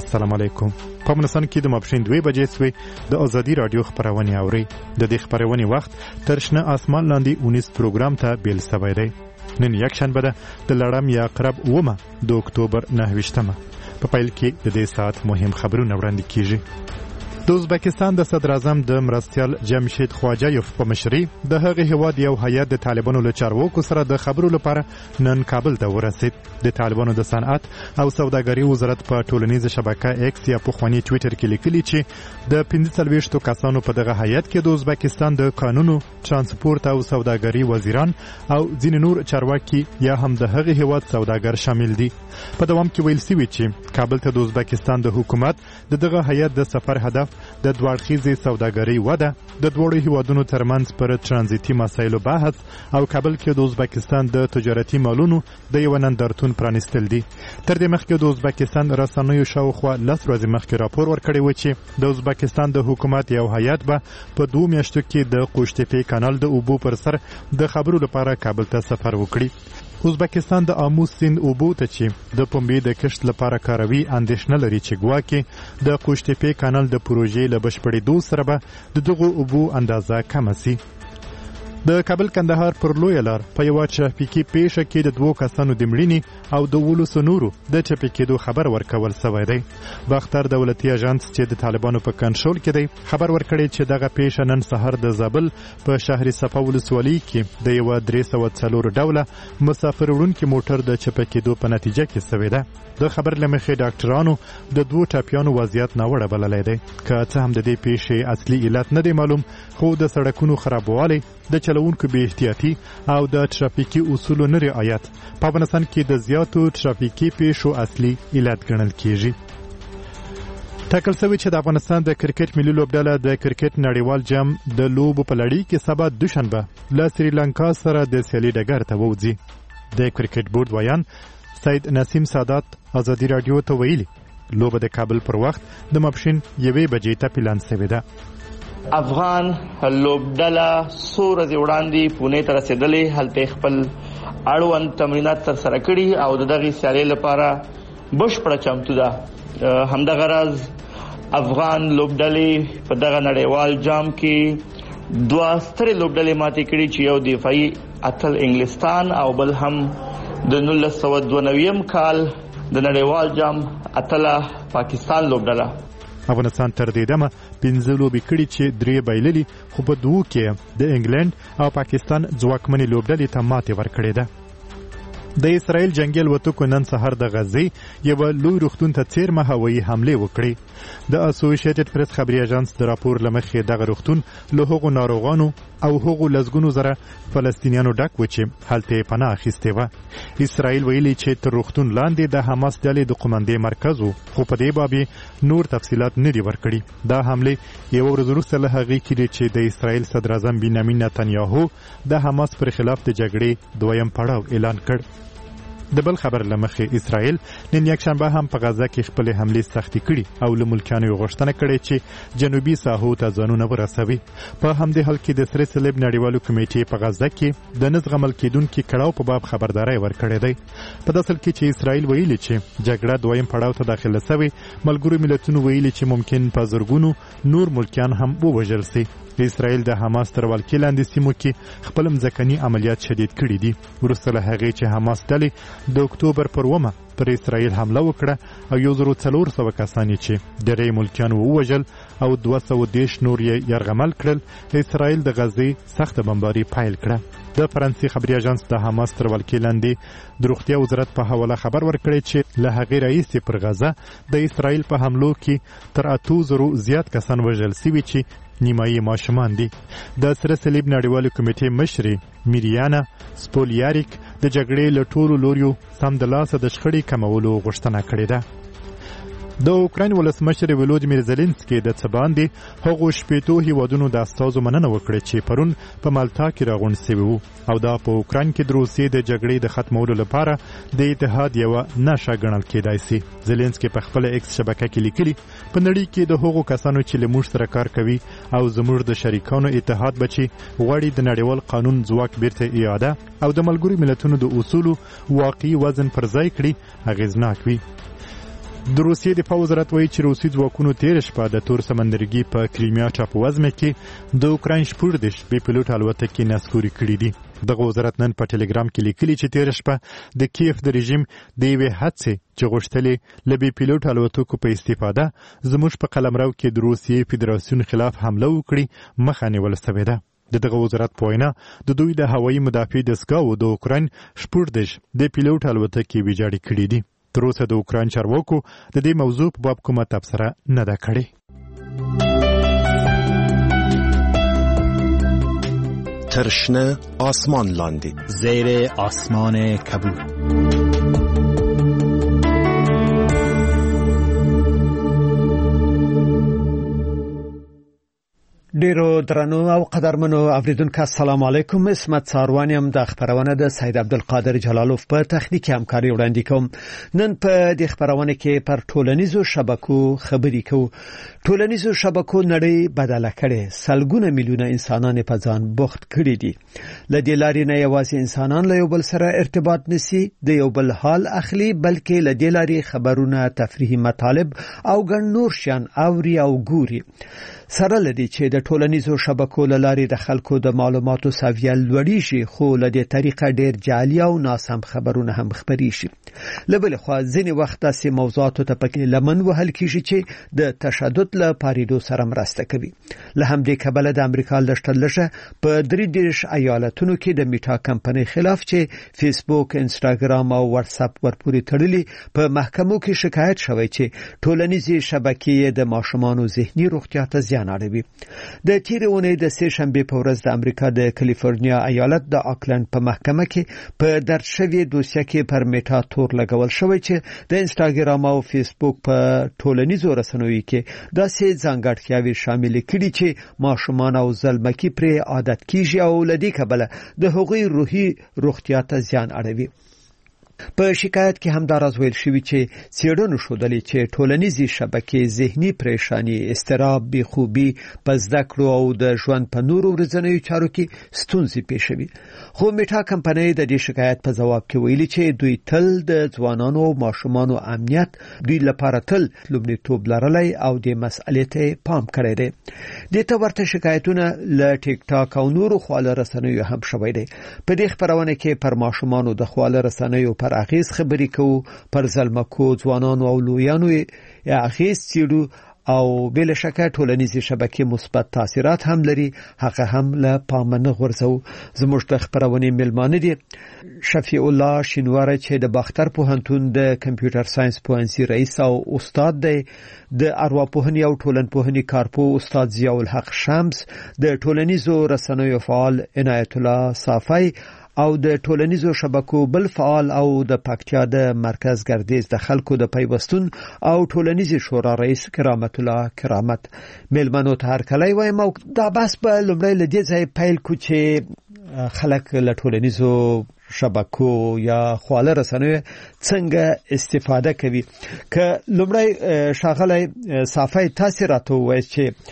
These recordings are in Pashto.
السلام علیکم. په افغانستان کې د ماپښین 2 بجې سوې د ازادي رادیو خبرونه اوري. د دې خبرونه وخت تر شنه اسمان لاندې 19 پروګرام ته بیل سوی دی. نن یک شنبه ده د لړم یا عقرب 9 د اکتوبر 9 په پیل کې د دې ساعت مهم خبرونه وړاندې کیږي. د ازبکستان د صدر اعظم د مرستیال جمشید خواجایف په مشرۍ د هغې هیواد یو هیئت د طالبانو له چارواکو سره د خبرو لپاره نن کابل ته ورسید. د طالبانو د صنعت او سوداګرۍ وزارت په ټولنیزه شبکه ایکس یا پخواني ټویټر کې لیکلي چې د 45 کسانو په دغه هیئت کې د ازبکستان د قانونو، ترانسپورت او سوداګرۍ وزیران او ځینې نور چارواکي یا هم د هغې هیواد سوداګر شامل دي. په دوام کې ویل شوي چې کابل ته د ازبکستان د حکومت دغه هیئت د سفر هدف د دوړخیزې سوداګرۍ وده، د دوړو هیوادونو ترمنځ پر ترانزیتي مسایلو بحث او کابل کې د ازبکستان د تجارتي مالونو د یو نندارتون پرانیستل دي. تر دې مخکې د ازبکستان رسنیو شاوخوا 10 ورځې مخکې راپور ورکړی و چې د ازبکستان د حکومت یو هیئت به په 2 میاشتو کې د قوشتېپې کانال د اوبو پر سر د خبرو لپاره کابل ته سفر وکړي. ازبکستان د آمو سیند اوبو ته چې د پنبې د کښت لپاره کاروي اندېښنه لري چې ګواکې د قوشتېپې کانال د پروژې له بشپړېدو سره به د دغو اوبو اندازه کمه سي. د کابل کندهار پر لویه لار په یوه ترافیکي پیښه کې د 2 کسانو د مړینې او د 19 نورو د ټپي کېدو خبر ورکول سوی دی. باختر دولتي اژانس چې د طالبانو په کنټرول کې دی خبر ورکړی چې دغه پیښه نن سهار د زابل په شهر صفا ولسوالۍ کې د یوه 304 ډوله مسافر وړونکي موټر د چپه کېدو په نتیجه کې سوی ده. د خبر له مخې ډاکټرانو د 2 ټپیانو وضعیت ناوړه بللی دی. که څه هم د دې پیښې اصلي علت نه دی معلوم، خو د سړکونو خرابوالی، د چلوونکو بې احتیاطي او د ترافیکي اصولو نه رعایت په افغانستان کې د زیاتو ترافیکي پیښو اصلي علت ګڼل کیږي. ټاکل شوی چې د افغانستان د کرکټ ملي لوبډله د کرکټ نړیوال جام د لوبو په لړۍ کې سبا دوشنبه له سریلانکا سره د سیالي ډګر ته ووځي. د کرکټ بورډ ویان سید نسیم سادات ازادي رادیو ته ویلي لوبه د کابل پر وخت د ماپښین 1 بجې ته پلان شوې ده. افغان لوبډله څو ورځې وړاندې پونې ته رسېدلې، هلته خپل اړوند تمرینات ترسره کړي او د دغې سیالۍ لپاره بشپړه چمتو ده. همدغه راز افغان لوبډلې په دغه نړیوال جام کې 2 سترې لوبډلې ماتې کړي چې یو دفاعي اتل انګلستان او بل هم د 1992 کال د نړیوال جام اتله پاکستان لوبډله. افغانستان تر دې دمه 15 لوبې کړي چې 3 بایللي، خو په 2 کې د انګلند او پاکستان ځواکمنې لوبډلې ته ماتې ورکړې ده. د اسرائیل جنگي الوتکو نن سهار د غزې یوه لوی روغتون ته څیرمه هوایي حملې وکړې. د اسوسییټډ پریس خبري اژانس د راپور له مخې دغه روغتون له هغو ناروغانو او هغو لسګونو زره فلسطینیانو ډک و چې هلته یې پناه اخیستې وه. اسرائیل ویلي چې تر روغتون لاندې د حماس ډلې د قومندې مرکز و، خو په دې باب نور تفصیلات نه دي ورکړي. دا حملې یوه ورځ وروسته له هغې کېدې چې د اسرائیل صدر اعظم بنیامین نتنیاهو د حماس پر خلاف د جګړې 2م پړاو اعلان کړ. د بل خبر له مخې اسرائیل نن یکشنبه هم په غزه کې خپلې حملې سختې کړي او له ملکیانو یې غوښتنه کړې چې جنوبي ساحو ته ځانونه ورسوي. په همدې حال کې د سره صلیب نړیوالو کمیټې په غزه کې د نه زغمل کېدونکي کړاو په باب خبرداری ورکړی دی. په داسې کې چې اسرائیل ویلي چې جګړه 2م پړاو ته داخله سوې، ملګرو ملتونو ویلي چې ممکن په زرګونو نور ملکیان هم ووژل سي. اسرائیل د حماس تر ولکې لاندې سیمو کې خپل مځکني عملیات شدید کړي دي. وروسته له هغې چې حماس ډلې د اکتوبر پر 9 پر اسرائیل حمله وکړه او 1400 کسان چې 3 ملکیان ووژل او 230 نور یې یرغمل کړل، اسرائیل د غزې سخته بمباري پیل کړه. د فرانسې خبري اژانس د حماس تر ولکې لاندې د روغتیا وزارت په حواله خبر ورکړی چې له هغې راهیسې پر غزه د اسرائیل په حملو کې تر 8000 زیات کسان وژل سوي چې نیمایي ماشومان دي. د سره صلیب نړیوالې کمیټې مشرې میریانا سپولیاریک د جګړې له ټولو لوریو سمدلاسه د شخړې کمولو غوښتنه کړې ده. د اوکراین ولسمشر ولودیمیر زلنسکي د څه باندې هغو 80 هیوادونو د استازو مننه وکړه چې پرون په مالټا کې راغونډ شوي وو او دا په اوکراین کې د روسیې د جګړې د ختمولو لپاره د اتحاد یوه نښه ګڼل کېدای سي. زلنسکي په خپله ایکس شبکه کې لیکلي په نړۍ کې د هغو کسانو چې له موږ سره کار کوي او زموږ د شریکانو اتحاد به چې غواړي د نړیوال قانون ځواک بیرته اعاده او د ملګرو ملتونو د اصولو واقعي وزن پر ځای کړي اغېزناک وي. د روسیې د پوځ وزارت وایي چې روسي ځواکونو تیر شپه د تور سمندرګي په کریمیا ټاپووزمه کې د اوکراین شپږ بې پیلوټ الوتکې نسکوري کړي دي. دغه وزارت نن په ټلګرام کې لیکلي چې تیر شپه د کیف د رژیم د یوې هڅې چې غوښتلې له بې پیلوټ الوتکو په استفاده زموږ په قلمرو کې د روسیې فدراسیون خلاف حمله وکړي مخه نیول شوې ده. دغه وزارت په وینا د دوی د هوایي مدافع دستګاو د اوکراین شپږ د پیلوټ الوتکې ویجاړې کړي دي. تر اوسه د اوکراین چارواکو د دې موضوع په باب کومه تبصره نه ده کړې. ترشنه آسمان لاندې زیر آسمان کبود. ډیرو درنو او قدرمنو اوریدونکو السلام علیکم. اسمت ساروانی هم د خبرونه د سید عبدالقادر جلالوف په تخنیکی همکاري وړاندې کوم. نن په دې خبرونه کې پر ټولنیزو شبکو خبرې کوو. ټولنیزو شبکو نړۍ بدله کړې، سلګونه میلیونه انسانان په ځان بوخت کړي دي. ل دې لارې نه یوازې انسانان له یو بل سره ارتباط نسی، د یو بل حال اخلي، بلکې ل دې لارې خبرونه، تفریحي مطالب او ګڼ نور شیان اوري او ګوري. سره لدی چې د ټولنیزو شبکو لارې د خلکو د معلوماتو سویه لوړیږي، خو له دې طریقه ډیر جعلي او ناسم خبرونه هم خپري شي. لبل خو ځینې وخت داسې موضوعاتو ته پکې لمن وهل کیږي چې د تشدد له پاریدو سره مرسته کوي. له همدې کبله د امریکا لشتلشه په 33 ایالتونو کې د میټا کمپنۍ خلاف چې فیسبوک، انستاګرام او واتس اپ ورپورې تړلي په محکمو کې شکایت شوی چې ټولنیزې شبکې د ماشومانو ذهني روغتیا ته زیان اړوي. د تیر اونۍ د سه شنبه په ورځ د امریکا د کالیفورنیا ایالت د آکلند په محکمه کې په درج شوی دوسیه کې پر میټا تور لګول شوی چې د انستاګرام او فیسبوک په ټولنیزو رسنیو کې داسې ځانګړتیاوې شامل کړي چې ماشومان او زلمکي پرې عادت کیږي او لدی کبله د هغوی روحي روغتیا ته زیان اړوي. په شکایت کې هم دا راز ویل شوی چې څېړنو ښودلې چې ټولنیزې شبکې ذهني پریشانی، اضطراب، بېخوبي، په زده کړو او د ژوند په نورو ورځنیو چارو کې ستونزې پیښوي. خو میټا کمپنۍ د دې شکایت په جواب کې ویلي چې دوی تل د ځوانانو او ماشومانو امنیت دوی لپاره تل لومړیتوب لرلی او د مسئلې ته پام کړی دی. د ته ورته شکایتونه له ټیک ټاک او نورو خواله رسنیو هم شوی دی. په دې خبرونه کې پر ماشومانو د خواله رسنیو پر اغیز خبرې کوو، پر زلمکو، ځوانانو او لویانو اغیز څیړو او بل شکه ټولنیزې شبکې مثبت تاثیرات هم لري، هغه هم له پامه نه غورځو. زموږ د خبرونې ملمانه دي شفیع الله شینواره چې د باختر پوهنتون د کمپیوټر ساينس پوهنځي رئیس او استاد دی، د ارواپوهنې او ټولنپوهنې کارپوه استاد ضیاء الحق شمس، د ټولنیزو رسنیو فعال عنایت الله صافی او د ټولنیزو شبکو بل فعال او د پکتیا د مرکز ګردیز د خلکو د پیوستون او ټولنیزي شورا رئیس کرامت الله کرامت. ملمنو ته هر کله وایم او دا بس په لومړی لدې ځای پیل کو چې خلک له ټولنیزو شبکو یا خواله رسنیو څنګه استفاده کوي. که لومړی شاغلی صافی تاسو راته وایي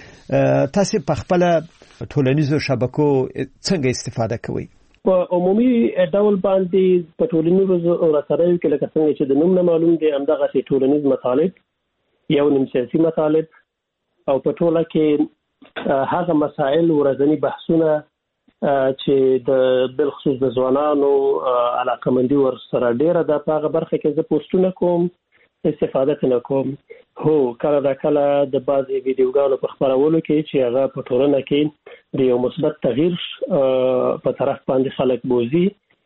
چې تاسو په خپل ټولنیزو شبکو څنګه استفاده کوئ؟ په عمومي ډول باندې په ټولنیزو رسنیو کې لکه څنګه چې د نوم نه معلوم دي همدغه ټولنیز مطالب، یو نیم سیاسي مطالب او په ټوله کې هغه مسائل ورځنی بحثونه چې د بالخصوص د ځوانانو علاقمندي ور سره ډیره ده، په هغه برخه کې زه پوسټونه کوم، استفاده نه کوم. هو کله دا کله د بعضي ویډیوګانو په خبرولو کې چې هغه په ټولنه کې د یو مثبت تغییر په طرف باندې خلک بوزي،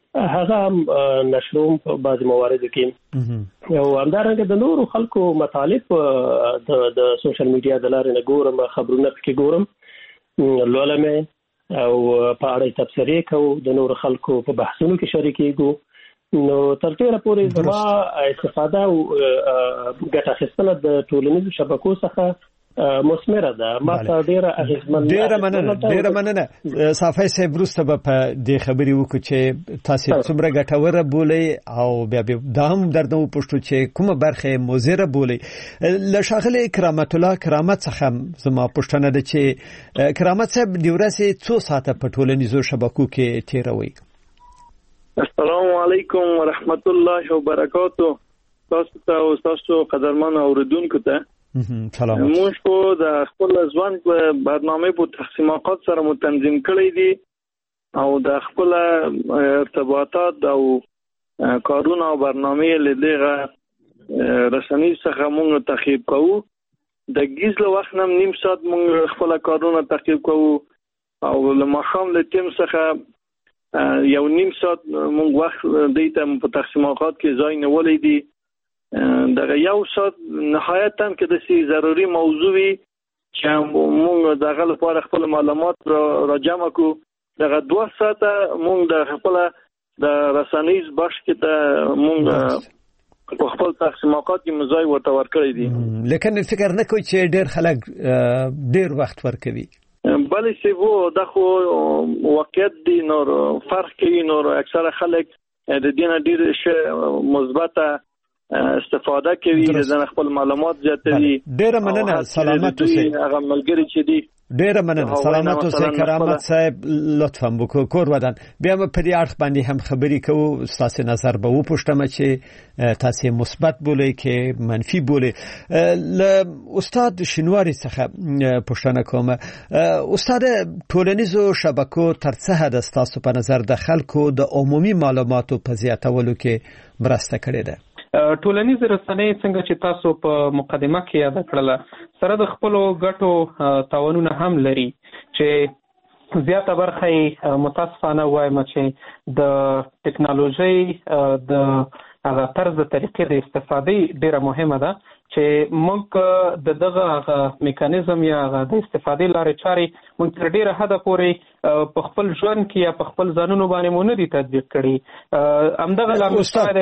هغه نشروم په بعضي مواردو کې او همدارنګه د نورو خلکو مطالب د سوشل میډیا د لارې نه ګورم، خبرونه پکې ګورم، لولم او په اړه تبصرې کوو، د نورو خلکو په بحثونو کې شریکېږو. نو تر ډیره پورې زما استفاده او ګټه اخیستنه د ټولنیزو شبکو څخه مثمره ده. ما ته ډیره اغیزمن ډیره مننه صافی صاحب. وروسته به په دې خبرې وکړو چې تاسو څومره ګټوره بولئ او بیا دا هم درنه وپوښتو چې کومه برخه مضره بولئ. له ښاغلي کرامت الله کرامت څخه زما پوښتنه ده چې کرامت صاحب د ورځې څو ساعته په ټولنیزو شبکو کې تیروئ؟ السلام علیکم ورحمت الله وبرکاتہ. تاسو ته او تاسو قدرمن اوریدونکو ته سلام. موږ په د خپل ځوان په برنامه په تقسیمات سره متنظم کړی دي او د خپل ارتباطات او کارونه او برنامه لدغه رسنۍ څخه موږ تعقیب کوو. د ګیزله وخت نم نیم ساعت موږ خپل کارونه تعقیب کوو او لمخام له تیم څخه یو نیم ساعت موږ وخت دیته په تقسیمات کې ځای نیولې دي. دغه یو ساعت نهایتاً کې د سي ضروري موضوعي چې موږ دغه لپاره خپل معلومات را جمع کو. دغه 2 ساعت موږ د خپل د رسنیز بخش کې ته موږ په خپل تقسیمات کې مزای ورته ورکړی دي. لیکن فکر نه کوي چې ډېر خلک ډېر وخت ورکوي. بلې سی وو د خو واقعیت دی نور فرق کوي. نور اکثره خلک د دینه ډېر مثبته استفاده کوي د خپل معلومات زیاتوي. ډېر مننه. سلامت اوسئ. هغه ملګری چې دی ډېر مننه. سلامت اوسئ. کرامت صاحب لطفا وکړه کور ودان. بیا په دې اړه باندې هم خبرې کوو. تاسو نظر به وپوښتم چې تاسو مثبت بولئ کې منفي بولئ. ل استاد شینواری څخه پوښتنه کوم. استاد ټولنیزو شبکو تر څه حد تاسو په نظر د خلکو د عمومي معلوماتو په زیاتولو کې مرسته کړې ده؟ ټولنیز رسنۍ څنګه چې تاسو په مقدمه کې یاد کړله سره د خپل ګټو تاوانونه هم لري چې زیاته برخه متاسفانه وایم چې د ټکنالوژي د هغه طرز طریقې د استفادې ډیره مهمه ده چې موږ د دغه میکانیزم یا د استفادې لارې چارې موږ تر ډیره حده پورې په خپل ژوند کې یا په خپل ځانونو باندې مونږ نه دي تطبیق کړي. همدغه لامل استاد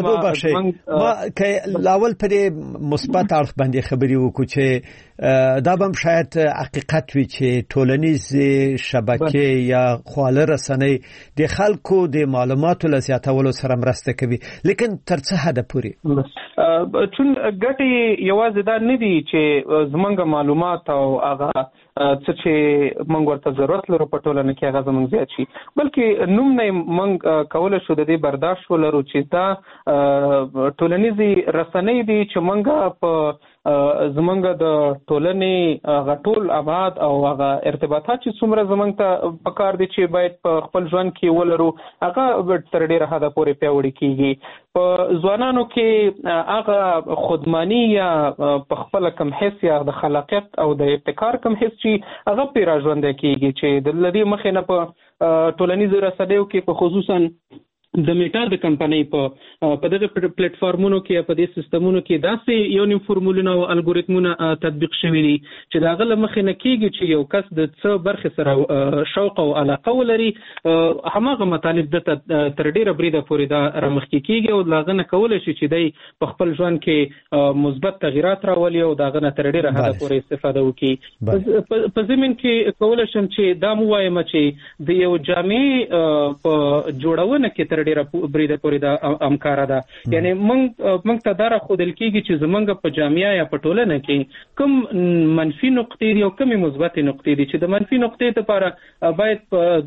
ما که لاول پر مثبت اړخ باندې خبرې وکړو چې دا به شاید حقیقت وي چې ټولنیز شبکې یا خواله رسنۍ د خلکو د معلوماتو له زیاتولو سره مرسته کوي. لیکن تر څه حد پورې چون ګټې یوازې دا نه دي چې زمونږ معلومات او هغه څه چې موږ ورته ضرورت لرو په ټولنه کې هغه زموږ زیات شي بلکې نوم نه موږ کولای شو د دې برداشت ولرو چې دا ټولنیزي رسنۍ دي چې موږ په زمونږ د ټولنې غټول آباد او هغه ارتباطات چې څومره زمونږ ته پکار دي چې باید په خپل ژوند کې ولرو هغه تر ډیره حده پورې پیاوړي کیږي. په ځوانانو کې هغه خودمانی یا په خپل کم حس یا د خلاقیت او د ابتکار کم حس چې هغه پیرا ژوند کیږي چې د لدی مخې نه په ټولنیزو رسنیو کې په خصوصا د میټا د کمپنۍ په دغه پلیټ فارمونو کې په دې سیستمونو کې داسې یو نیم فورمولونه او الګوریتمونه تطبیق شوي دي چې دا غل مخې نه کیږي چې یو کس د څه برخه سره شوق او علاقه ولري هماغه مطالب د تر ډیره بریده پورې دا رامخ کیږي او لاغه نه کولای شي چې دای په خپل ژوند کې مثبت تغیرات راولي او دا غنه تر ډیره حد پورې استفاده وکړي. په زمين کې کولای شم چې دا مو وایم چې د یو جامع په جوړونه کې تر ډیره بریده پورې دا امکار ده. یعنی موږ ته دا خودل کیږي چې زمونږ په جامعه یا په ټولنه کې کوم منفي نقطې دي او کوم مثبت نقطې دي چې د منفي نقطې لپاره باید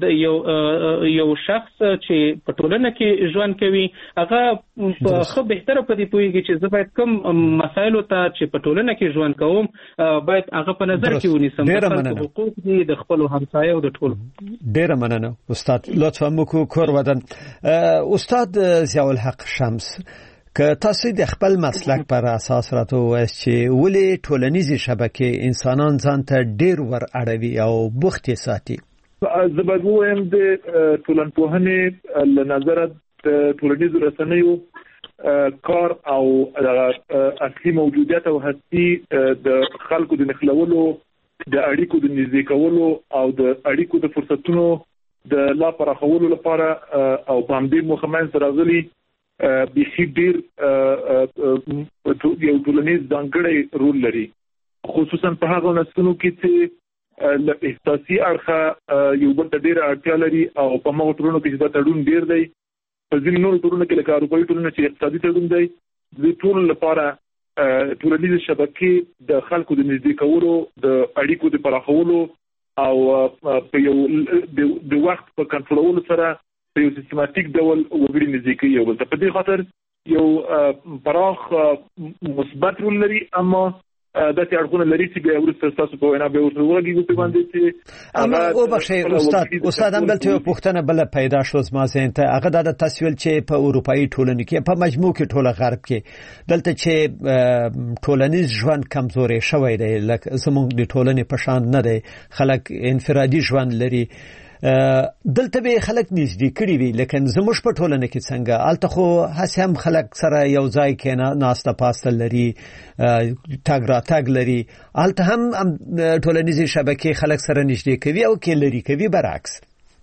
یو شخص چې په ټولنه کې ژوند کوي هغه خو بهتره په دې پوهیږي چې زه باید کوم مسایلو ته چې په ټولنه کې ژوند کوم باید هغه په نظر کې ونیسم. حقوق دي د خپل همسایه او د ټول. ډیره مننه استاد. لطفا مو کور ودان. استاد ضیاء الحق شمس که تاسو د خپل مسلک پر اساس راته وایي چې ولې ټولنیزې شبکې انسانان ځان ته ډیر ور اړوي او بوخت ساتي؟ زبردویم د ټولنپوهنې له نظر ټولنیزو رسنیو کار او اصلي موجودیت او هستی د خلکو د نخلولو د اړیکو د نږدې کولو او د اړیکو د فرصتونو د لا پراخولو لپاره او باندې مخمن سره غلي بيخي ډیر یو ټولنیز ځانګړی رول لري خصوصا په هغه نسلونو کې چې ل احساسي اړخه یو بل ډیر اړتیا لري او په موږ ټولنو کې د تړون ډیر دی. په ځینو نورو ټولنو کې لکه اروپایي ټولنه چې اقتصادي تړون دی د ټول لپاره ټولنیز شبکې د خلکو د نږدې کولو د اړیکو د پراخولو او په یو د وخت په کنټرولولو سره په یو سیستماتیک ډول وګړي نږدې کوي. او په دې خاطر یو پراخ مثبت رول لري اما د ته اړخونه لري چې به ورسره تاسو په وینا به ورته ورګي په باندې چې اما او بخښي استاد هم دلته پوښتنه بل پیدا شو زما ذهن ته هغه د تسویل چې په اروپאי ټولنه کې په مجموع کې ټوله غرب کې دلته چې ټولنیز ژوند کمزوري شوی دی لکه زموږ د ټولنې په شان نه دی خلک انفرادي ژوند لري دلته به خلک نږدې کړي وي لکه زموږ په ټولنه کې څنګه الته خو هڅه هم خلک سره یو ځای کې ناسته پاسته لري تاګ را تاګ لري الته هم ټولنیزې شبکې خلک سره نږدې کوي او کې لري کوي برعکس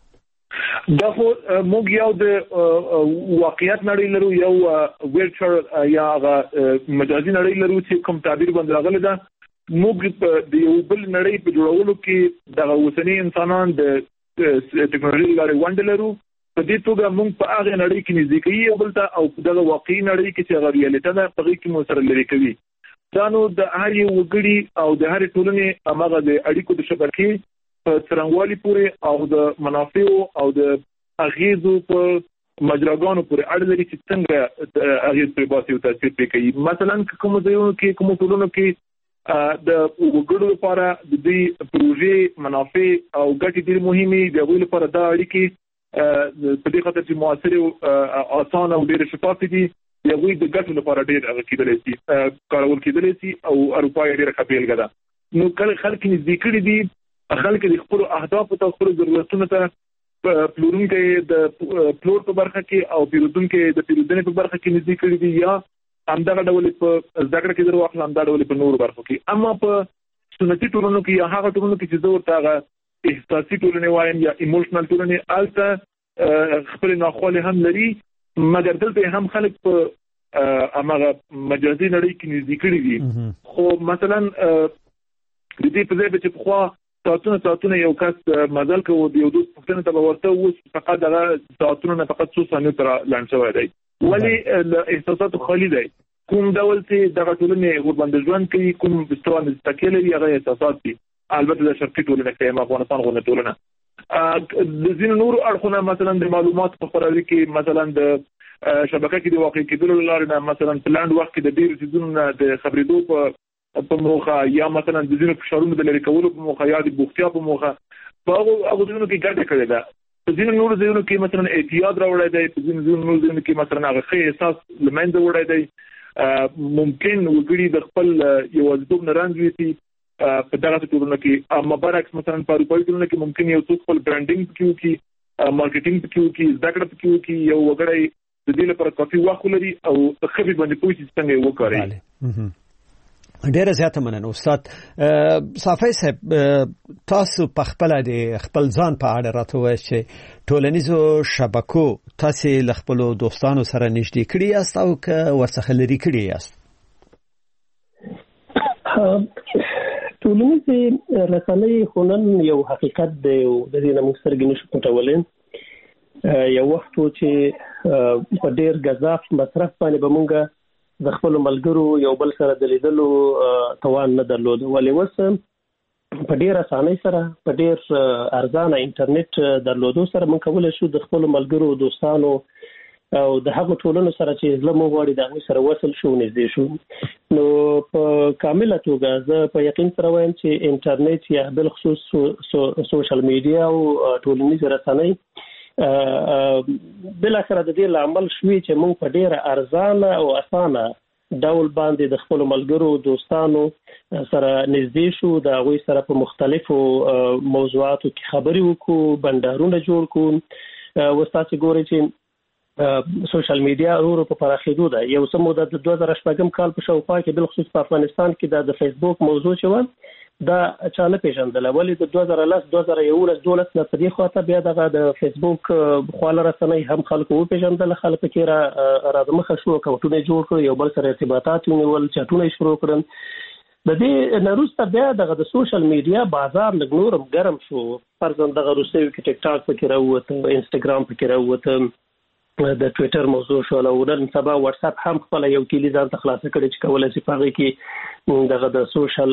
دا خو موږ یو د واقعیت نړۍ لرو یو ویرچوال یا مجازي نړۍ لرو چې کوم تعبیر باندې راغلی ده موږ د یو بل نړۍ په جوړولو کې د اوسنی انسانان د ټیکنالوژي لري وندلرو په دې توګه موږ په هغه نړۍ کې نزدیکی یو بل ته او د واقعي نړۍ کې چې هغه ریالیټي ده په کې مو سره لري کوي دا نو د هر یو وګړي او د هر ټولنې هغه د اړیکو د شبکې په څرنګوالي پورې او د منافعو او د اغیزو په مجراګانو پورې اړه لري چې څنګه اغیز په باسي او تاثیر کوي مثلا کوم ځایونو کې کوم ټولنو کې د وګړو لپاره د دې پروژې منافع او ګټې ډېر مهمه دي د لپاره دا اړیکې په دې خاطر چې موثر او آسان او ډېر شفاف دي یوه د ګټو لپاره ډېر کېدلی شي کارول کېدلی شي او اروپا یې ډېر خپل غدا نو کله خلک نږدې کړي دي خلک د خپل اهداف او خپل ضرورتونو ته پلورونکو د پلور په برخه کې او پیرودونکو د پیرودنې په برخه کې نږدې کړي دي یا همدغه ډول په ذکر کې درو اخلم همدغه ډول په نور برخو کې اما په سنتي ټولنو کې یا هغه ټولنو کې چې زه ورته هغه احساسي ټولنې وایم یا ایموشنل ټولنې الته خپل ناخواله هم لري مګر دلته هم خلک په هغه مجازي نړۍ کې نږدې کړي دي خو مثلا د دې په ځای چې خو ساعتونه یو کس مزل کوي د یو دوست پښتنه ته ورته اوس فقط هغه ساعتونه نه فقط 2 ثانیې تر لاندې شوی دی ولی احساسات خالی دی کوم ډول چې د ټولنې ورباندې ژوند کوي کوم مستوى مستقل لري هغه احساسات دي البته د شرقي ټولنه کې افغانستان غوښنه ټولنه د ځینو نور اړخونه مثلا د معلومات په خپرولو کې مثلا د شبکه کې د واقع کېدلو لپاره نه مثلا پلاند وخت کې د ډیر چیزونو د خبرېدو په موخه یا مثلا د ځینو فشارونو د لری کولو په موخه یا د بوختیا په موخه په هغه ځینو کې ګټه کړې ده په ځینو نور ځینو کې مثلا اعتیاد راوړی دی په ځینو نور ځینو کې مثلا هغه ښه احساس لمنځه وړی دی ممکن وګړي د خپل یوازیتوب نه رنځ وي په دغه ټولنه کې اما برعکس مثلا په اروپایي ټولنه کې ممکن یو څوک خپل برانډینګ پکې وکړي مارکیټینګ پکې وکړي ذکر پکې وکړي یو وګړی د دې لپاره کافي وخت لري او خبرې باندې پوه شي څنګه وکړي ډیره زیاته مننه استاد صافی صاحب تاسو په خپل د خپل ځان په اړه راته وایئ چې ټولنیزو شبکو تاسو له خپل دوستانو سره نږدې کړی یاست او که ورڅخه لري کړی یاست ټولنیزې رسنۍ خونن یو حقیقت دی او د دې نه موږ سره نشو پټولای یو وخت چې په ډیر غذاف مصرف باندې به موږ د خپل ملګرو یو بل سره د لیدلو توان نه درلود ولې وسه په ډیر اسانۍ سره په ډیر ارزانه انټرنیټ درلودو سره موږ کولای شو د خپل ملګرو دوستانو او د هغو ټولنو سره چې زلمو غواړي د هغوی سره وصل شو نږدې شو نو په کامله توګه زه په یقین سره وایم چې انټرنیټ یا بل خصوص سوشل میډیا او ټولنیز رسنۍ بل اخر د دې لامل شوی چې موږ په ډیره ارزانه او اسانه ډول باندې د خپل ملګرو دوستانو سره نږدې شو د هغوی سره په مختلفو موضوعاتو کې خبرې وکړو بندرونه جوړ کړو وستاسو ګوري چې سوشل میډیا ورو په پراخېدو ده یو څه موده د 2018 کال په شاوخوا کې بل خصوص په افغانستان کې د فیسبوک موضوع شو دا چانه پیژندل ولې د 2010 2011 نه په دې خاطر بیا د فیسبوک خواله رسنۍ هم خلکو پیژندل خلک کې را د مخه شو کوټونه جوړ کړ یو بل سره ارتباطات ونیول چټونه شروع کړل د دې نروسته بیا د سوشل میډیا بازار لګنورم ګرم شو فرضاً د روسیو کې ټیک ټاک پکې راووت انستګرام پکې راووت د ټوئیټر موضوع شو او نن سبا واتس اپ هم خپل یو کلی ځان ته خلاص کړي چې کولای شي په هغه کې دغه د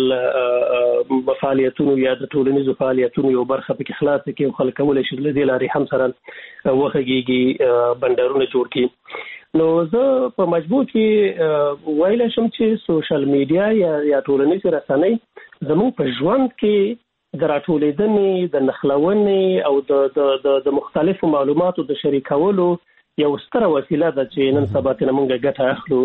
سوشل فعالیتونو یا د ټولنیزو فعالیتونو یو برخه پکې خلاص کړي او خلک کولای شي د دې لارې هم سره وخګيږي بندرونه جوړ کړي. نو زه په مجموع کې ویل شم چې سوشل میډیا یا ټولنیز رسنۍ زموږ په ژوند کې د راټولېدنې د نښلونې او د مختلفو معلوماتو د شریکولو یو ستره وسیله ده چې نن سبا ته موږ ګټه اخلو.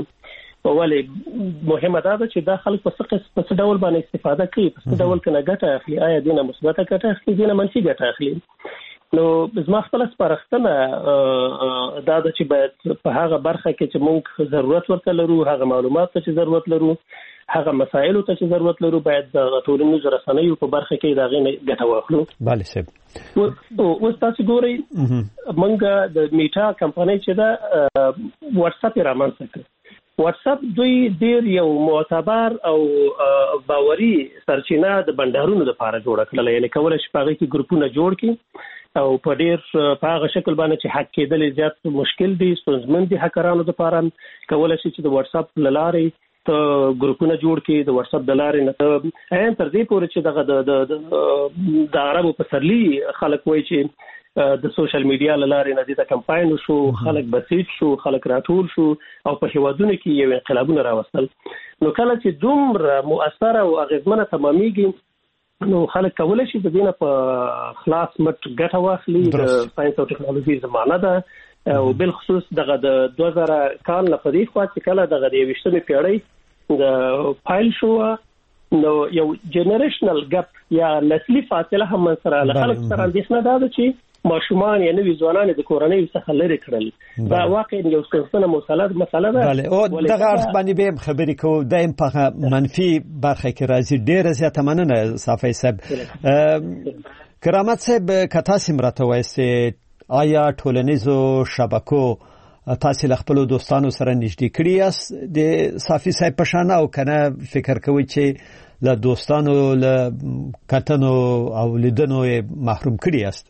ولې مهمه ده چې دا خلک په څه ډول باندې استفاده کوي، په څه ډول کنه ګټه اخلي، آیا دینه مثبت ګټه اخلي دینه منفي ګټه اخلي. نو زما خپل سپارښتنه دا ده چې باید په هغه برخه کې چې موږ ضرورت ورته لرو، هغه معلومات ته چې ضرورت لرو، هغه مسایلو ته چې ضرورت لرو، باید د ټولنیزو رسنیو په برخه کې دا غي ګټه واخلو. bale صاحب اوس تاسو ګورئ موږ د میټا کمپنۍ چې دا واتس اپ رامنځته کړ. واتس اپ دوی ډیر یو معتبر او باوري سرچینه د بندرونو لپاره جوړ کړل، یعنی کولای شي په هغه کې ګروپونه جوړ کړي او په ډیر په هغه شکل باندې چې حق کېدل زیات مشکل دي، ستونزمن دي هکرانو لپاره کولای شي چې د واتس اپ لارې ته ګروپونه جوړ کړي، د واتس اپ د لارې نه عین تر دې پورې چې دغه د عربو په سرلی خلک وایي چې د سوشل میډیا لارې نه د کمپاین شو، خلک بسیج شو، خلک راټول شو او په هیوادونو کې یو انقلابونه راوستل. نو کله چې دومره مؤثره او اغیزمنه تمامېږي نو خلک کولای شي د دې نه په خلاص مټ ګټه واخلي. د ساينس او ټکنالوژي زمانه ده او بل خصوص دغه د 2000 کال نه په دې خوا چې کله دغه د 20مې پیړۍ د فایل شو نو یو جنریشنل ګپ یا نسلی فاصله هم سره خلک سره اندېښنه ده چې ماشومان یا نوي ځوانان د کورنۍ څخه لري کړل. دا واقعا یو څه مسله ده. بله او دغه اړخ باندې به خبرې کوو دایم په منفي برخه کې راځي. ډېره زیاته مننه صافی صاحب. کرامت صاحب کتا سمراته وایسته آیا ټولنیزو شبکو تاسو له خپل دوستانو سره نږدې کړی یاست د صافی صاحب په شان او کنه فکر کوي چې له دوستانو له کتنو او لیدنو محروم کړی یاست؟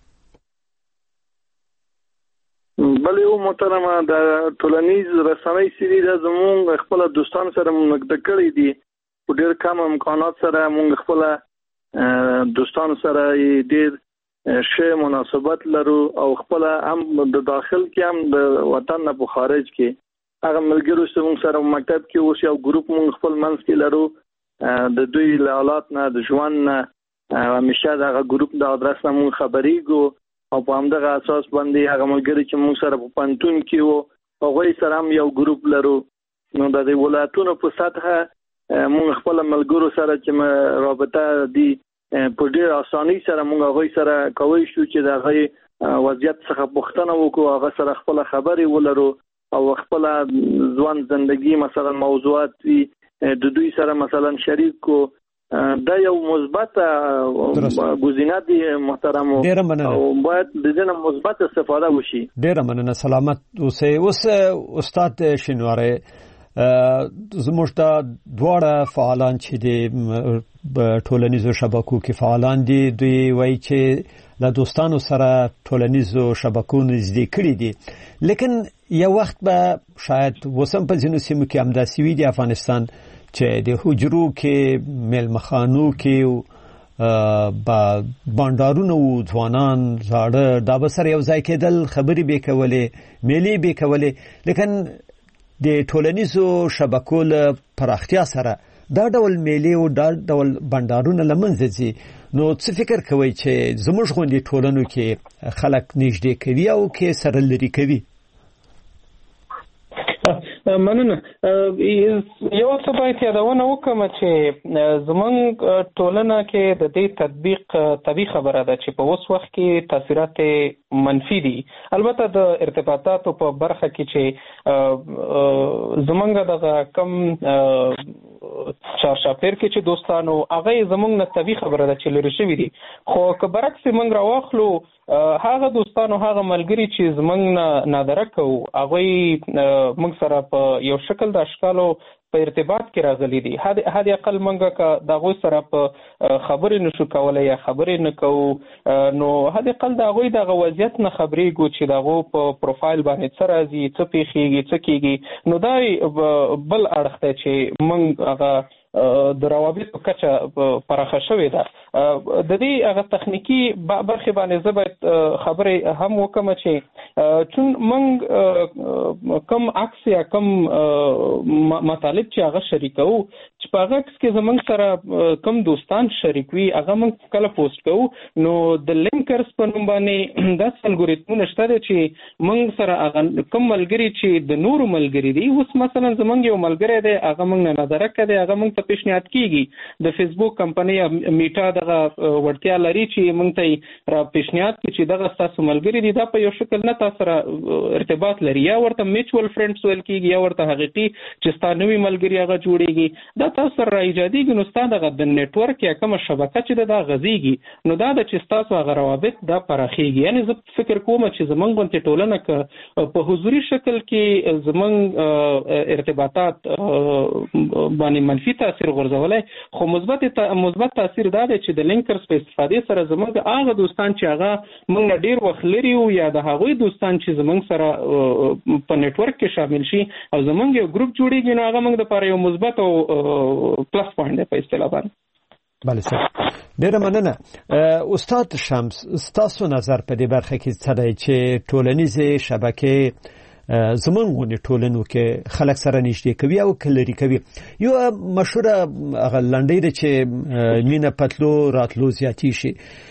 بل یو محترمه د ټولنیز رسنۍ سری د زموږ خپل دوستان سره نږدې کړی دي، په ډېر کم امکانات سره موږ خپل دوستان سره ډېر ښه مناسبت لرو او خپل هم د داخل کې هم د وطن نه په خارج کې هغه ملګرو سره مکتب کې اوس یو ګروپ موږ خپل منځ کې لرو د دوی له حالات نه د ژوند نه همیشه دغه ګروپ د ادرس نه موږ خبرېږو او په همدغه اساس باندې هغه ملګري چې موږ سره په پانتون کې وو هغوی سره هم یو ګروپ لرو. نو د ولایتونو په سطحه موږ خپل ملګرو سره چې رابطه دي په ډېر اسانۍ سره موږ هغوی سره کولی شو چې د هغوی وضعیت څخه پوښتنه وکړو، هغه سره خپل خبرې ولرو او خپل ژوند زندگی مثلا موضوعات وي د دوی سره مثلا شریک کو. دا یو مثبت گزینه دی محترم او باید د دې نه مثبت استفاده وشي. ډیره مننه. سلامت اوسئ. اوس استاد شینواری زموږ د دواړه فعالان چې د ټولنیزو شبکو کې فعالان دي دوی وایي چې له دوستانو سره ټولنیزو شبکو نږدې کړي دي، لیکن یو وخت به شاید وسم په ځینو سیمو کې همداسې وي د افغانستان چې د حجرو کې ملمخانو کې بانډارونه او ځوانان زاړه دا به سره یو ځای کېدل، خبرې به کولې، میلې به کولې، لیکن د ټولنیزو شبکو له پراختیا سره دا ډول میلې او دا ډول بانډارونه لمنځه ځي. نو څه فکر کوي چې زموږ غونډې ټولنو کې خلک نږدې کوي او کې سره لري کوي؟ مننه. یو څه باید یادونه وکړم چې زمونږ ټولنه کې د دې تطبیق طبیعي خبره ده چې په اوس وخت کې تاثیرات منفي دي. البته د ارتباطاتو په برخه کې چې زمونږ دغه کم چارشاپیر کې چې دوستانو هغه زمونږ نه طبیعي خبره ده چې لري شوی دي، خو که برعکس موږ راواخلو هغه دوستانو هغه ملګری چې زمنګ نادره کوو هغه موږ سره په یو شکل د اشکالو په ارتباط کې راغلي دي. هدي اقل منګه کا دغه سره په خبرې نشو کولای یا خبرې نه کوو نو هدي اقل دغه د وضعیت نه خبرې ګو چې دغه په پروفایل باندې څه راځي څه پیخيږي څه کیږي نو دا بل اړخ ته چې موږ هغه د روابط په کچه پراخه شوې ده. د دې هغه تخنیکی برخه باندې زه باید خبرې هم وکم چې چون موږ کم عکس یا کم مطالب چې هغه شریکو چې په هغه کې زمونږ سره کم دوستان شریک وي هغه موږ کله پوسټ کوو نو د لینکرز په نوم باندې د الګوریتمونه شته چې موږ سره هغه کم ملګری چې د نورو ملګری دي اوس مثلا زمونږ یو ملګری دی هغه موږ نه نظر کړی هغه موږ پیشنهاد کیږي د فیسبوک کمپنی میټا دغه ورتیا لري چې موږ ته را پیشنهاد کوي چې دغه تاسو ملګری دي دا په یو شکل نه تاسو سره ارتباط لري یا ورته میچوال فرندز ویل کیږي یا ورته حقيقي چې ستاسو نوې ملګری هغه جوړیږي دا تاسو سره ایجادي نو ستاسو دغه د نیټورک یا کومه شبکه چې دا غزيږي نو دا د چې تاسو هغه روابط دا پراخيږي. یعنی زه فکر کوم چې زمونږ غونډه ټولنه په حضوري شکل کې زمونږ ارتباطات باندې منفي تاثیر غورځولای خو مثبت تاثیر دا دی چې د لینکرز په استفادې سره زموږ هغه دوستان چې هغه موږ ډیر وخت لري او یا د هغوی دوستان چې زموږ سره په نیټورک کې شامل شي او زموږ یو ګروپ جوړیږي نو هغه موږ لپاره یو مثبت او پلس پوینټ دی په اصطلاح باندې. بله سر ډیره مننه. استاد شمس ستاسو نظر په دې برخه کې څه دی چې ټولنیزې شبکې زمونږ غونډې ټولنو کې خلک سره نږدې کوي او کلري کوي. یو مشهوره هغه لنډۍ ده چې مینه پتلو راتلو زیاتی شي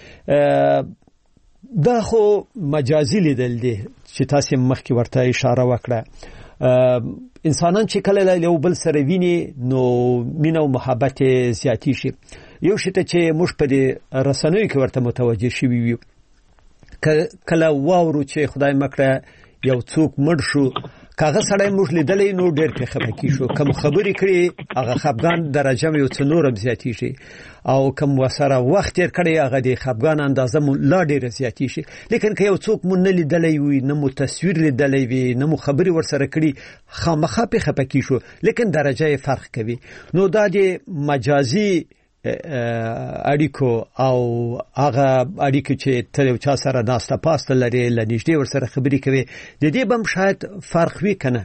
دا خو مجازي لیدل دي چې تاسو مخکې ورته اشاره وکړه. انسانان چې کله له یو بل سره ویني نو مینه او محبت زیاتی شي. یو شی ته چې موږ په رسنیو کې ورته متوجه شوي وي کله واورو چې خدای مکړه یو څوک مړ شو کاغه سړی موږ لیدلې نو ډېر په خپکی شو کوم خبرې کړي هغه خپګان درجه یو څو نورم زیاتی شي او کوم وسره وخت تیر کړي هغه د خپګان اندازه مو لا ډېر زیاتی شي. لیکن که یو څوک مون نه لیدلې وي نه مو تصویر لیدلې وي نه مو خبرې ورسره کړي خامخا په خپکی شو لیکن درجه فرق کوي. نو دا د مجازي اړیکو او هغه اړیکې چې تر یو چا سره ناسته پاسته لري لنیږدې ورسره خبرې کوي د دې بم شاید فرق وي کنه.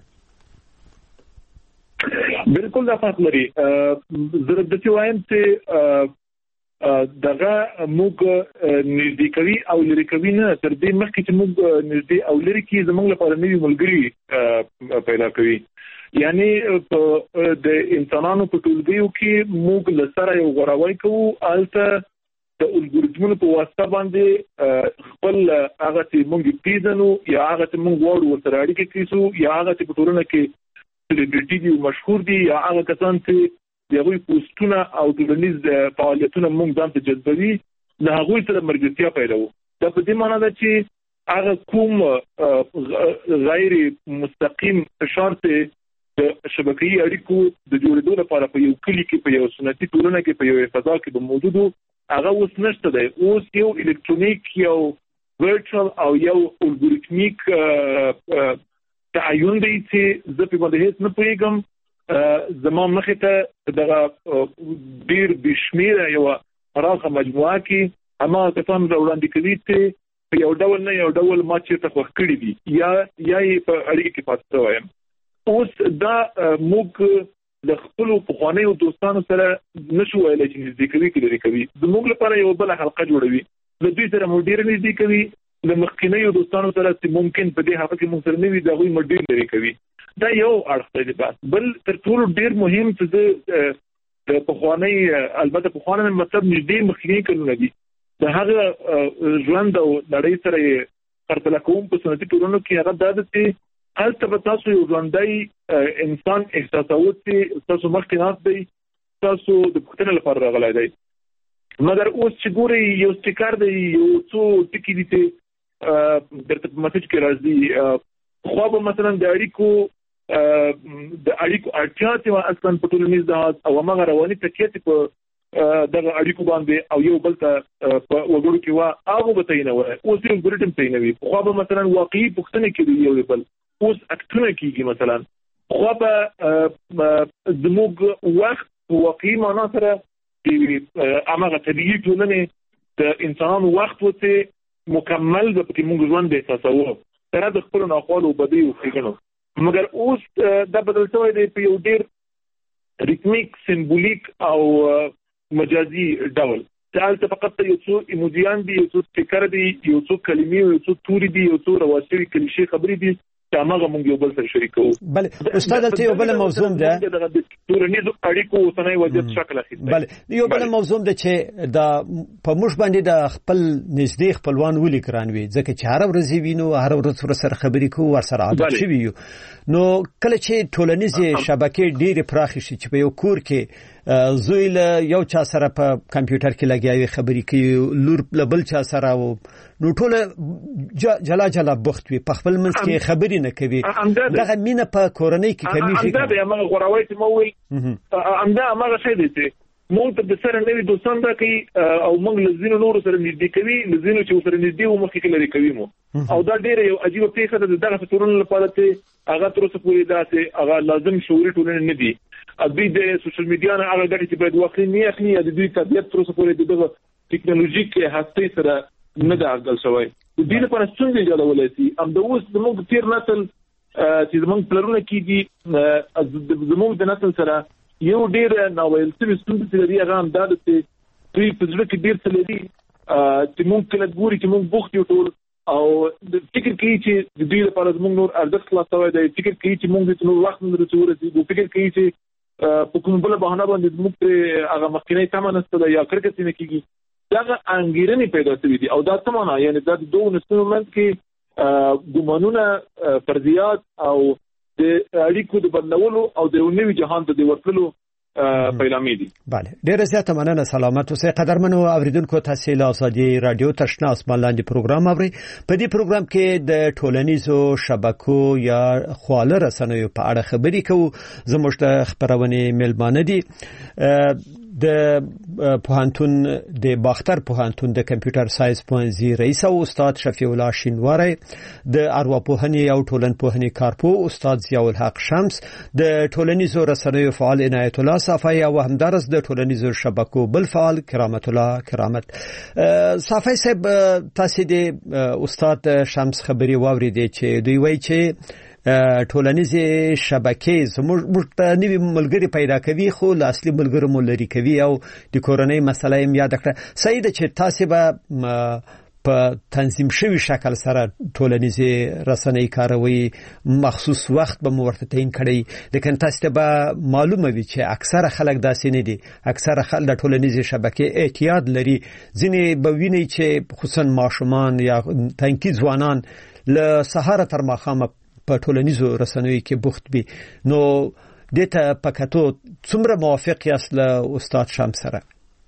بالکل دا فرق لري. زه د دې وایم چې دغه موږ نږدې کوي او لري کوي نه تر دې مخکې چې موږ نږدې او لري کې زموږ لپاره نوې ملګری پیدا کوي. یعنی د انسانانو په ټولګیو کې موږ لسره یو غوړاوی کوو الته د الګوریتمونو په واسطه باندې خپل هغه چې موږ پیژنو یا هغه چې موږ وړو ورسره اړیکې کیسو یا هغه چې په ټولنه کې سلیبریټي دي او مشهور دي یا هغه کسان چې دغه پوسټونه او ټولنیز فعالیتونه موږ ځان ته جذبوي له هغوی سره مرګتیا پیدا وو. دا په دې معنی ده چې هغه کوم غیر مستقیم اشاره د شبکې اړیکو د جوړېدو لپاره په یو کلی کې په یو سنتي ټولنه کې په یو فضا کې به موجودو هغه اوس نشته دی. اوس یو الکترونیک یو ورچوال او یو الګوریتمیک تعین دی چې زه په باندې هیڅ نه پوهیږم. زموږ مخې ته دغه ډیر بشمیره یو راغه مجموعه کې اما کسان وړاندې کوي چې یو ډول نه یو ډول ما چې ته خوښ کړی دي یا په اړیکه کې پاتې وایم. اوس دا موږ د خپل پخوانیو دوستانو سره نشو ویلای چې نږدې کوي کې لري کوي. زموږ لپاره یو بل حلقه جوړوي د دوی سره مو ډیر نږدې کوي. د مخکینیو دوستانو سره چې ممکن په دې حلقه کې موږ سره نه وي دا غوي مډیر لري کوي. دا یو اړخ دی. بل تر ټولو ډیر مهم څه د پخوانی البته پخوانی مطلب نږدې مخکینی کلونه دي د هغه ژوند او نړۍ سره پرتله کوم په سنتي ټولنو کې هغه د دې هلته به تاسو یو ژوندۍ انسان احساسوي چې تاسو مخکې ناست دی تاسو د پوښتنې لپاره راغلی دی. مګر اوس چې ګورئ یو سټیکر دی یو څو ټکي دي چې درته په میسج کې راځي خو به مثلا د اړیکو اړتیا چې اصلا په ټولنیز لحاظ او هغه رواني تکیه په دغه اړیکو باندې او یو بل ته وګړو کې وا هغه به تاینه وای اوس یو ګریټم تاینوي خو به مثلا واقعي پښتنه کې یو بل اوس اکټونه کیږي مثلا خو به زموږ وخت واقعي معنا سره چې هغه طبيعي ټولنه د انسانانو وخت وته مکمل به کې موږ ژوند د احساسو تر د خپل ناخوالو بدی او ښېګڼو مګر اوس دا بدل شوی دی په یو ډیر ریتمیک سمبولیک او مجازي ډول چې فقط یو څو ایموجیان دي یو څو سټیکر دي یو څو کلمې یو څو توري دي یو څو رواجي کلیشې خبرې دي چې هغه موږ یو بل سره شریکو. بله استاد ته یو بل موضوع ده د تورنیزو اړیکو اوسنۍ وضعیت شکل اخیستی. بله یو بل موضوع ده چې دا په موږ باندې د خپل نږدې خپلوان ولي ګران وي ځکه چې هر ورځ وینو هر ورځ سره خبرې کوو ورسره عادت شوي یو نو کله چې ټولنیزې شبکې ډېرې پراخې شي چې په یو کور کې زوی له یو چا سره په کمپیوټر کې لګیاوي خبرې کوي لور له بل چا سره نو ټول جلا جلا بوخت وي په خپل منځ کې خبرې نه کوي دغه مینه په کورنۍ کې کمیږي. دا به موږ غوړوي چې مو امدا هغه څه دي موږ د سره نوې دوستان دا کوي او موږ لزینو نور سره نږدې کوي لزینو چې سره نږدې و مخکې لري کوي مو او دا ډېر یو عجیب پیښه ده دغه ټولنې لپاره چې هغه تر اوسه پورې دا چې هغه لازم شعوري ټولنې نه دي ابي د سوشل میډیا نه هغه ګټې چې باید واخلي نه اخلي د دوی طبيعت تر اوسه پورې دغه ټکنالوژیک هسته سره نه دا عقل شوی د دې لپاره څنګه جوړولای شي ام د اوس زموږ تیر نسل چې زموږ پلرونه کېږي زموږ د نسل سره یو ډیر ناویل څه ستونزې لري هغه هم دا چې دوی په ځل کې ډیر څه لري چې موږ کله ګوري چې موږ بوخت یو ټول او د فکر کوي چې د دې لپاره موږ نور ارزښت خلاصوي د فکر کوي چې موږ د نور وخت نه رسېږي د فکر کوي چې په کوم بل بهانه باندې موږ هغه مخکینی تمنسته یا کرکټ نه کیږي دا انګیرنې پیدا شوې دي او دا څه معنا یعنی دا د دوه نسلونو منځ کې ګمانونه فرضیات او د اړیکو د بدلولو او د نوي جهان ته د ورتلو پیلامې دي. بله ډیره زیاته مننه سلامت اوسئ قدرمنو اوریدونکو تاسو له ازادي رادیو تشنا اسمان لاندې پروګرام اورئ په دې پروګرام کې د ټولنیزو شبکو یا خواله رسنیو په اړه خبرې کوو زموږ د خبرونې میلمانه دي د پوهنتون د باختر پوهنتون د کمپیوټر ساينس پوهنځي رئیس او استاد شفیع الله شینواری د ارواپوهنې او ټولنپوهنې کارپو استاد ضیاء الحق شمس د ټولنیزو رسنیو فعال عنایت الله صافی او همدارس د ټولنیزو شبکو بل فعال کرامت الله کرامت. صافی صاحب تاسو د استاد شمس خبري واوریدئ چې دوی وایي چې ټولنیزې شبکې زموږ ته نوي ملګري پیدا کوي خو له اصلي ملګرو مو لرې کوي او د کورنۍ مسله یې یاد کړه صحیح ده چې تاسو به په تنظیم شوی شکل سره ټولنیزې رسنۍ کاروي مخصوص وخت به مو ورته تعیین کړی لیکن تاسو ته به معلومه وي چې اکثره خلک داسې نه دي اکثره خلک د ټولنیزې شبکې اعتیاد لري ځینې به ویني چې خصوصا ماشومان یا تنکي ځوانان له سهار تر ماښامه په ټولنیزو رسنیو کې بوخت وي نو دته پکاتو څومره موافق یاست له استاد شمس سره؟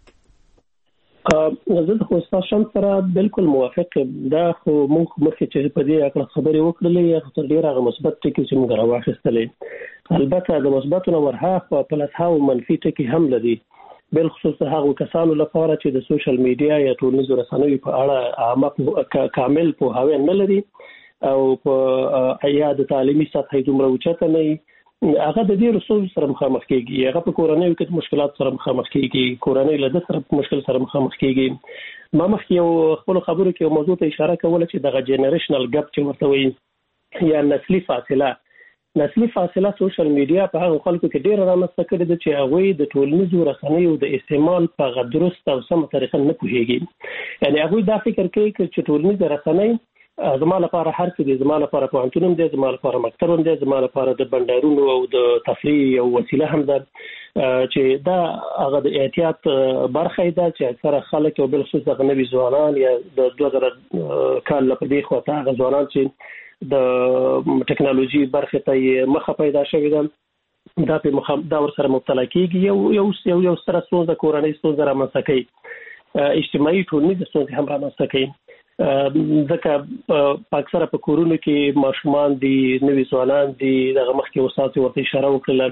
زه د استاد شمس سره بالکل موافق دا خو موږ مخکې چې په دې اړه خبرې وکړلې یا تر ډیره هغه مثبت ټکي چې موږ راوښستلې البته د مثبتونو ورها په پلس هاو منفي ټکي هم لري بل خصوص هغه کسانو لپاره چې د سوشل میډیا یا ټولنیزو رسنیو په اړه عامه کامل پوهاوی نه لري او په عیاد تعلیمي سطح دومره اوچته نه هغه د دې رسول سره مخامخ کیږي هغه په کورنۍ کې مشکلات سره مخامخ کیږي کورنۍ له سره مشکل سره مخامخ کیږي ما مخکې یو خپل خبرو کې موضوع ته اشاره کوله چې د جنریشنل ګپ چې ورته وایي یا نسلي فاصله سوشل میډیا په هغه خلکو کې ډیر رامنځته کړې ده چې هغه د ټولنیزو رسنیو د استعمال په درست او سم طریقه نه پوهیږي یعنی هغه دا فکر کوي چې ټولنیزو رسنۍ زما لپاره هر څه دي زما لپاره پوهنتون دی زما لپاره مکتب دی زما لپاره د بندرونو او د تفریح یو وسیله هم ده چې دا هغه د احتیاط برخه ده چې اکثره خلک او بل خصوص د نوي ځوانان یا د 2000 کال لپاره خو ته هغه ځوانان چې د ټکنالوژي برخه ته مخه پیدا شوی ده دا په دا ور سره مبتلا کیږي یو سره څو د کورنۍ څو زره مسکې اجتماعي ټولنیز څه هم رامنځته کوي ځکه په اکثره په کورونو کې ماشومان دي نوي ځوانان دي دغه مخکې استاد ورته اشاره وکړه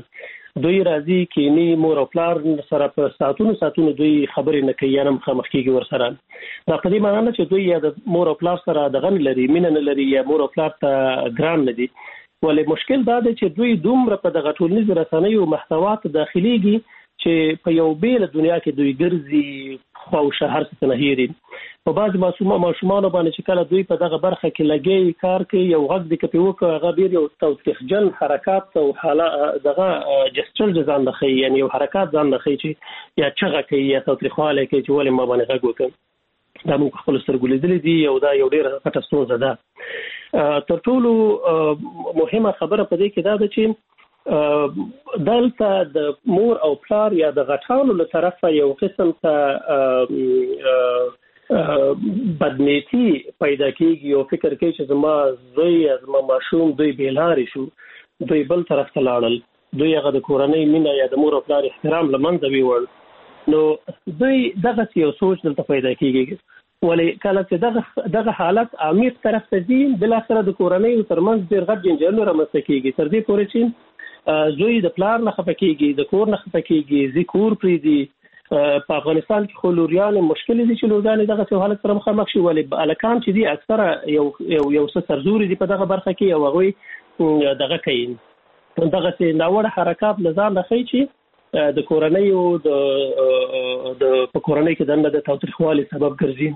دوی راځي کینی مور او پلار سره په ساتونو دوی خبرې نه کوي یا مخامخ کیږي ورسره. دا په دې معنی نه چې دوی یا د مور او پلار سره دغه لري مینه نه لري یا مور او پلار ته ګران نه دي، ولې مشکل دا دی چې دوی دومره په دغه ټولنیز رسنیو محتوات داخليږي چې په یو بیل دنیا کې دوی ګرځي خو شهر څخه نه هېري. په بعض ماشومان باندې چې کله دوی په دغه برخه کې لګي کار کوي یو غږ د کپی وکړه هغه بیر یو توتخجل حرکات او حاله دغه جستر ځان لخي، یعنی یو حرکات ځان لخي چې یا چغه کوي یا توتخواله کوي چې ولې ما باندې غږ وکړ. دا موږ خپل سترګو لیدل دي او دا یو ډېر پټه ستونزه ده. تر ټولو مهمه خبره په دې کې دا ده چې دلته د مور او پلار یا د غټانو له طرفه یو قسم ته بدنیتی پیدا کیږي او فکر کوي چې زما زوی زما ماشوم دوی بیلاری شو، دوی بل طرف ته لاړل، دوی هغه د کورنۍ مینه یا د مور او پلار احترام لمنځه ویوړ. نو دوی دغه یو سوچ دلته پیدا کیږي، ولې کله چې دغه حالت عمیق طرف ته ځي بل اخر د کورنۍ ترمنځ ډېر غټ جنجال رامنځته کیږي، تر دې پورې چې زوی د پلار نه خفه کیږي، د کور نه خفه کیږي، زی کور پریدي. په افغانستان کې خو لوریان مشکل دي چې لوریان دغه حالت سره مخامخ شي، ولې الکان چې دي اکثره یو څه سرزوري دي په دغه برخه کې او هغه دغه کوي دغه ناوړه حرکات نظام لخي چې د کورنۍ او د په کورنۍ کې د تاوتریخوالي سبب ګرځي.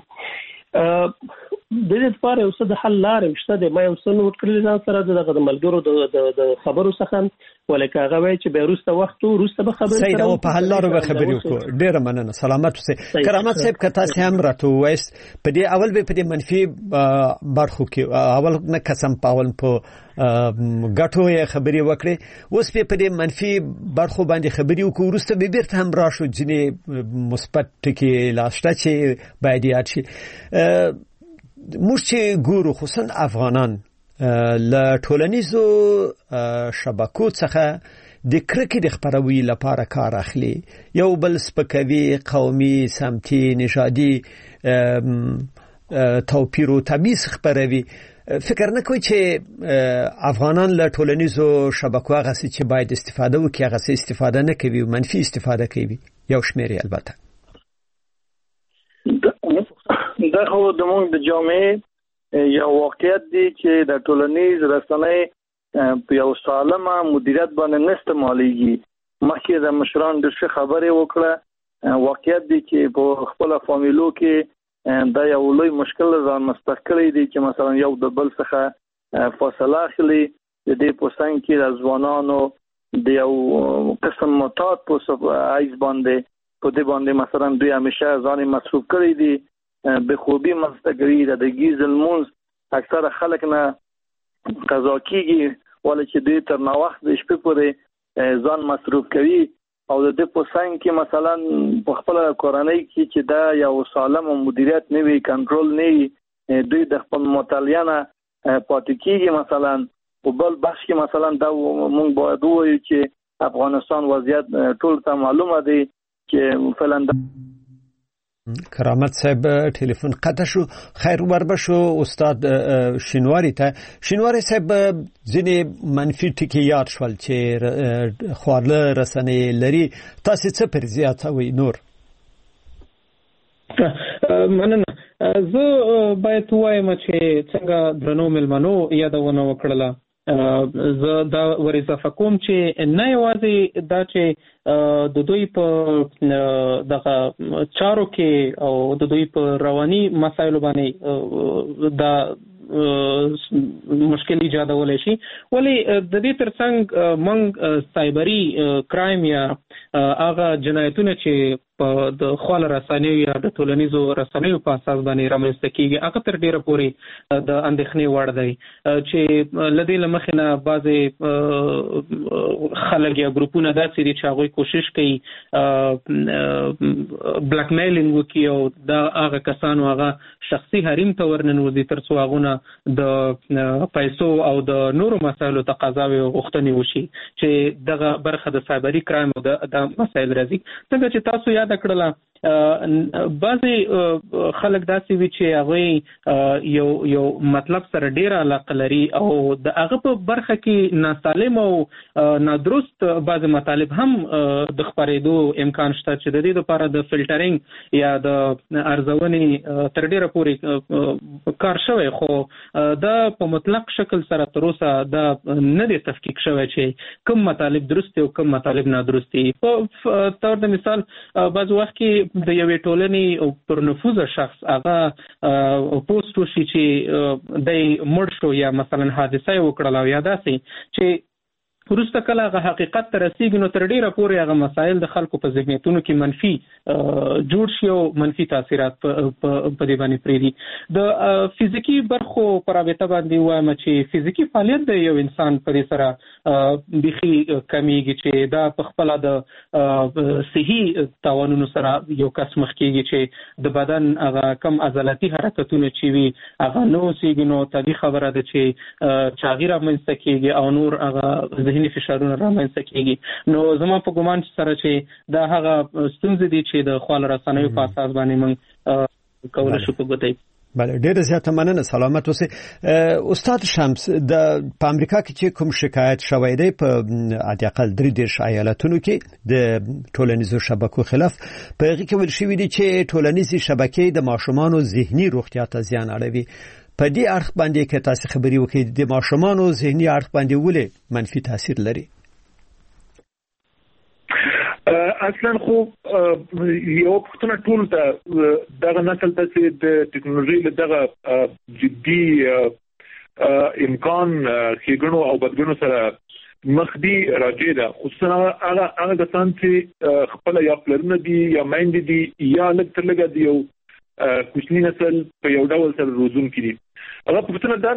د دې لپاره یو څه د حل لارې مشته ده. ما یو څه نوٹ کړل ځان سره د ملګرو د خبرو څخه، ولکه هغه وایي چې به وروسته وخت وروسته به خبرې سید او په حل لارو به خبرې وکړو. ډېر مننه، سلامت اوسئ. کرامت صاحب که تاسو هم راته وایست په دې اول به په دې منفي برخو کې اول نه قسم پاول په ګټو یې خبرې وکړي، اوس په دې منفي برخو باندې خبرې وکړو، وروسته به بیرته هم راشو ځینې مثبت ټکي لاشته چې باید یاد شي. موږ چې ګورو خصوصا افغانان له ټولنیزو شبکو څخه د کرکې د خبرولو لپاره کار اخلي، یو بل سپکوي، قومي، سمتي، نژادي توپیر او تمیز خبروي. فکر نه کوي چې افغانان له ټولنیزو شبکو هغه چې باید استفاده وکړي هغه استفاده نه کوي، منفي استفاده کوي یو شمېر البته. دا خو د موږ د جامعې یو واقعیت دی چې د ټولنیز رسنۍ په یو سالمه مدیریت باندې نه استعمالېږي. مخکې د مشران د څه خبرې وکړه، واقعیت دی چې په خپل فامیلو کې دا یو لوی مشکل ځان مستقلی دی چې مثلا یو د بل څخه فاصله اخلي. د دې په څنګ کې د ځوانانو د یو قسم معتاد په عیز باندې په دې باندې مثلا دوی همیشه ځان مصروف کړی دي، به خوبی مستګری د گیز المونز اکثر خلک نه قضا کیږي، ولې چې دوی تر نو وخت د شپې پورې ځان مصروف کوي او د دې په څنګ کې مثلا په خپل کورنۍ کې چې دا یو سالم مدیریت نه وي، کنټرول نه وي، دوی د خپل مطالعه پاتې کیږي. مثلا په بل بخش کې مثلا دا مونږ باید وایو چې افغانستان وضعیت ټول ته معلومه دی چې فلنده کرامت صاحب ټلیفون قطع شو. خیر وربشو استاد شینواری ته. شینواری صاحب ځینې منفي ټکي یاد شول چې خواله رسنۍ لري، تاسو څه پر زیاتوي نور؟ مننه. زه باید وایم چې څنګه درنو ملمنو یادونه وکړله، زه دا ور اضافه کوم چې نه یوازې دا چې د دوی په دغه چارو کې او د دوی په رواني مسایلو باندې دا مشکل ایجادولای شي، ولی د دې ترڅنګ موږ سایبری کرایم یا هغه جنایتونه چې په د خواله رسنیو یا د ټولنیزو رسنیو په اساس باندې رامنځته کیږي هغه تر ډیره پورې د اندېښنې وړ دی چې لدې لمخې نه بعضې خلک یا ګروپونه داسې دي چې هغوی کوشش کوي بلاک میلینګ وکړي او دا هغه کسانو هغه شخصي حریم ته ورننوځي تر څو هغونه د پیسو او د نورو مسایلو تقاضاوې او غوښتنې وشي چې دغه برخه د سایبري کرایم او د مسایل راځي. څنګه چې تاسو یاد کړله بعضي خلک داسې وي چې هغه یو مطلب سره ډیر علاقه لري او د هغه په برخه کې ناسالم او نادرست بعض مطالب هم د خبرېدو امکان شته چې د دې لپاره د فلټرینګ یا د ارزونې تر ډیره پورې کار شوی، خو دا په مطلق شکل سره تر اوسه دا نه دی تفکیک شوی چې کوم مطالب درست او کوم مطالب نادرست دي. په تور د مثال بعض وخت کې د یوې ټولنې پر نفوذ شخص هغه پوسټ وشي چې د مړ شو یا مثلا حادثه وکړه او یا داسې چې وروسته کله هغه حقیقت ته رسیږي نو تر ډیره پورې هغه مسایل د خلکو په ذهنیتونو کې منفي جوړ شي او منفي تاثیرات په دې باندې پرېږدي. د فزیکي برخو په رابطه باندې وایم چې فزیکي فعالیت د یو انسان په دې سره بیخي کمیږي چې دا په خپله د صحي تاوانونو سره یو کس مخ کېږي چې د بدن هغه کم عضلاتي حرکتونه چې وي هغه نه اوسېږي، نو طبیعي خبره ده چې چاغي رامنځته کېږي او نور هغه ذهني فشارونه رامنځته کېږي. نو زما په ګمان سره چې دا هغه ستونزې دي چې د خواله رسنیو په اساس باندې موږ کولی شو په ګوته. بله، ډېره زیاته مننه، سلامت اوسئ. استاد شمس، په امریکا کې چې کوم شکایت شوی دی په حداقل 33 ایالتونو کې د ټولنیزو شبکو خلاف، په هغې کې ویل شوي دي چې ټولنیزې شبکې د ماشومانو ذهني روغتیا ته زیان اړوي. په دې اړخ باندې کې تاسو خبري وکړئ، د ماشومانو ذهني اړخ باندې ولې منفي تاثیر لري؟ اصلا خو یو پښتنه ټول ته دغه نسل ته چې د ټکنالوژي له دغه جدي امکان ښېګڼو او بدګڼو سره مخ دي راځي ده، خصوصا هغه کسان چې خپل یا پلرونه دي یا میندې دي یا لږ تر لږه د یو کوچني نسل په یو ډول سره روزون کړي. هغه پښتنه دا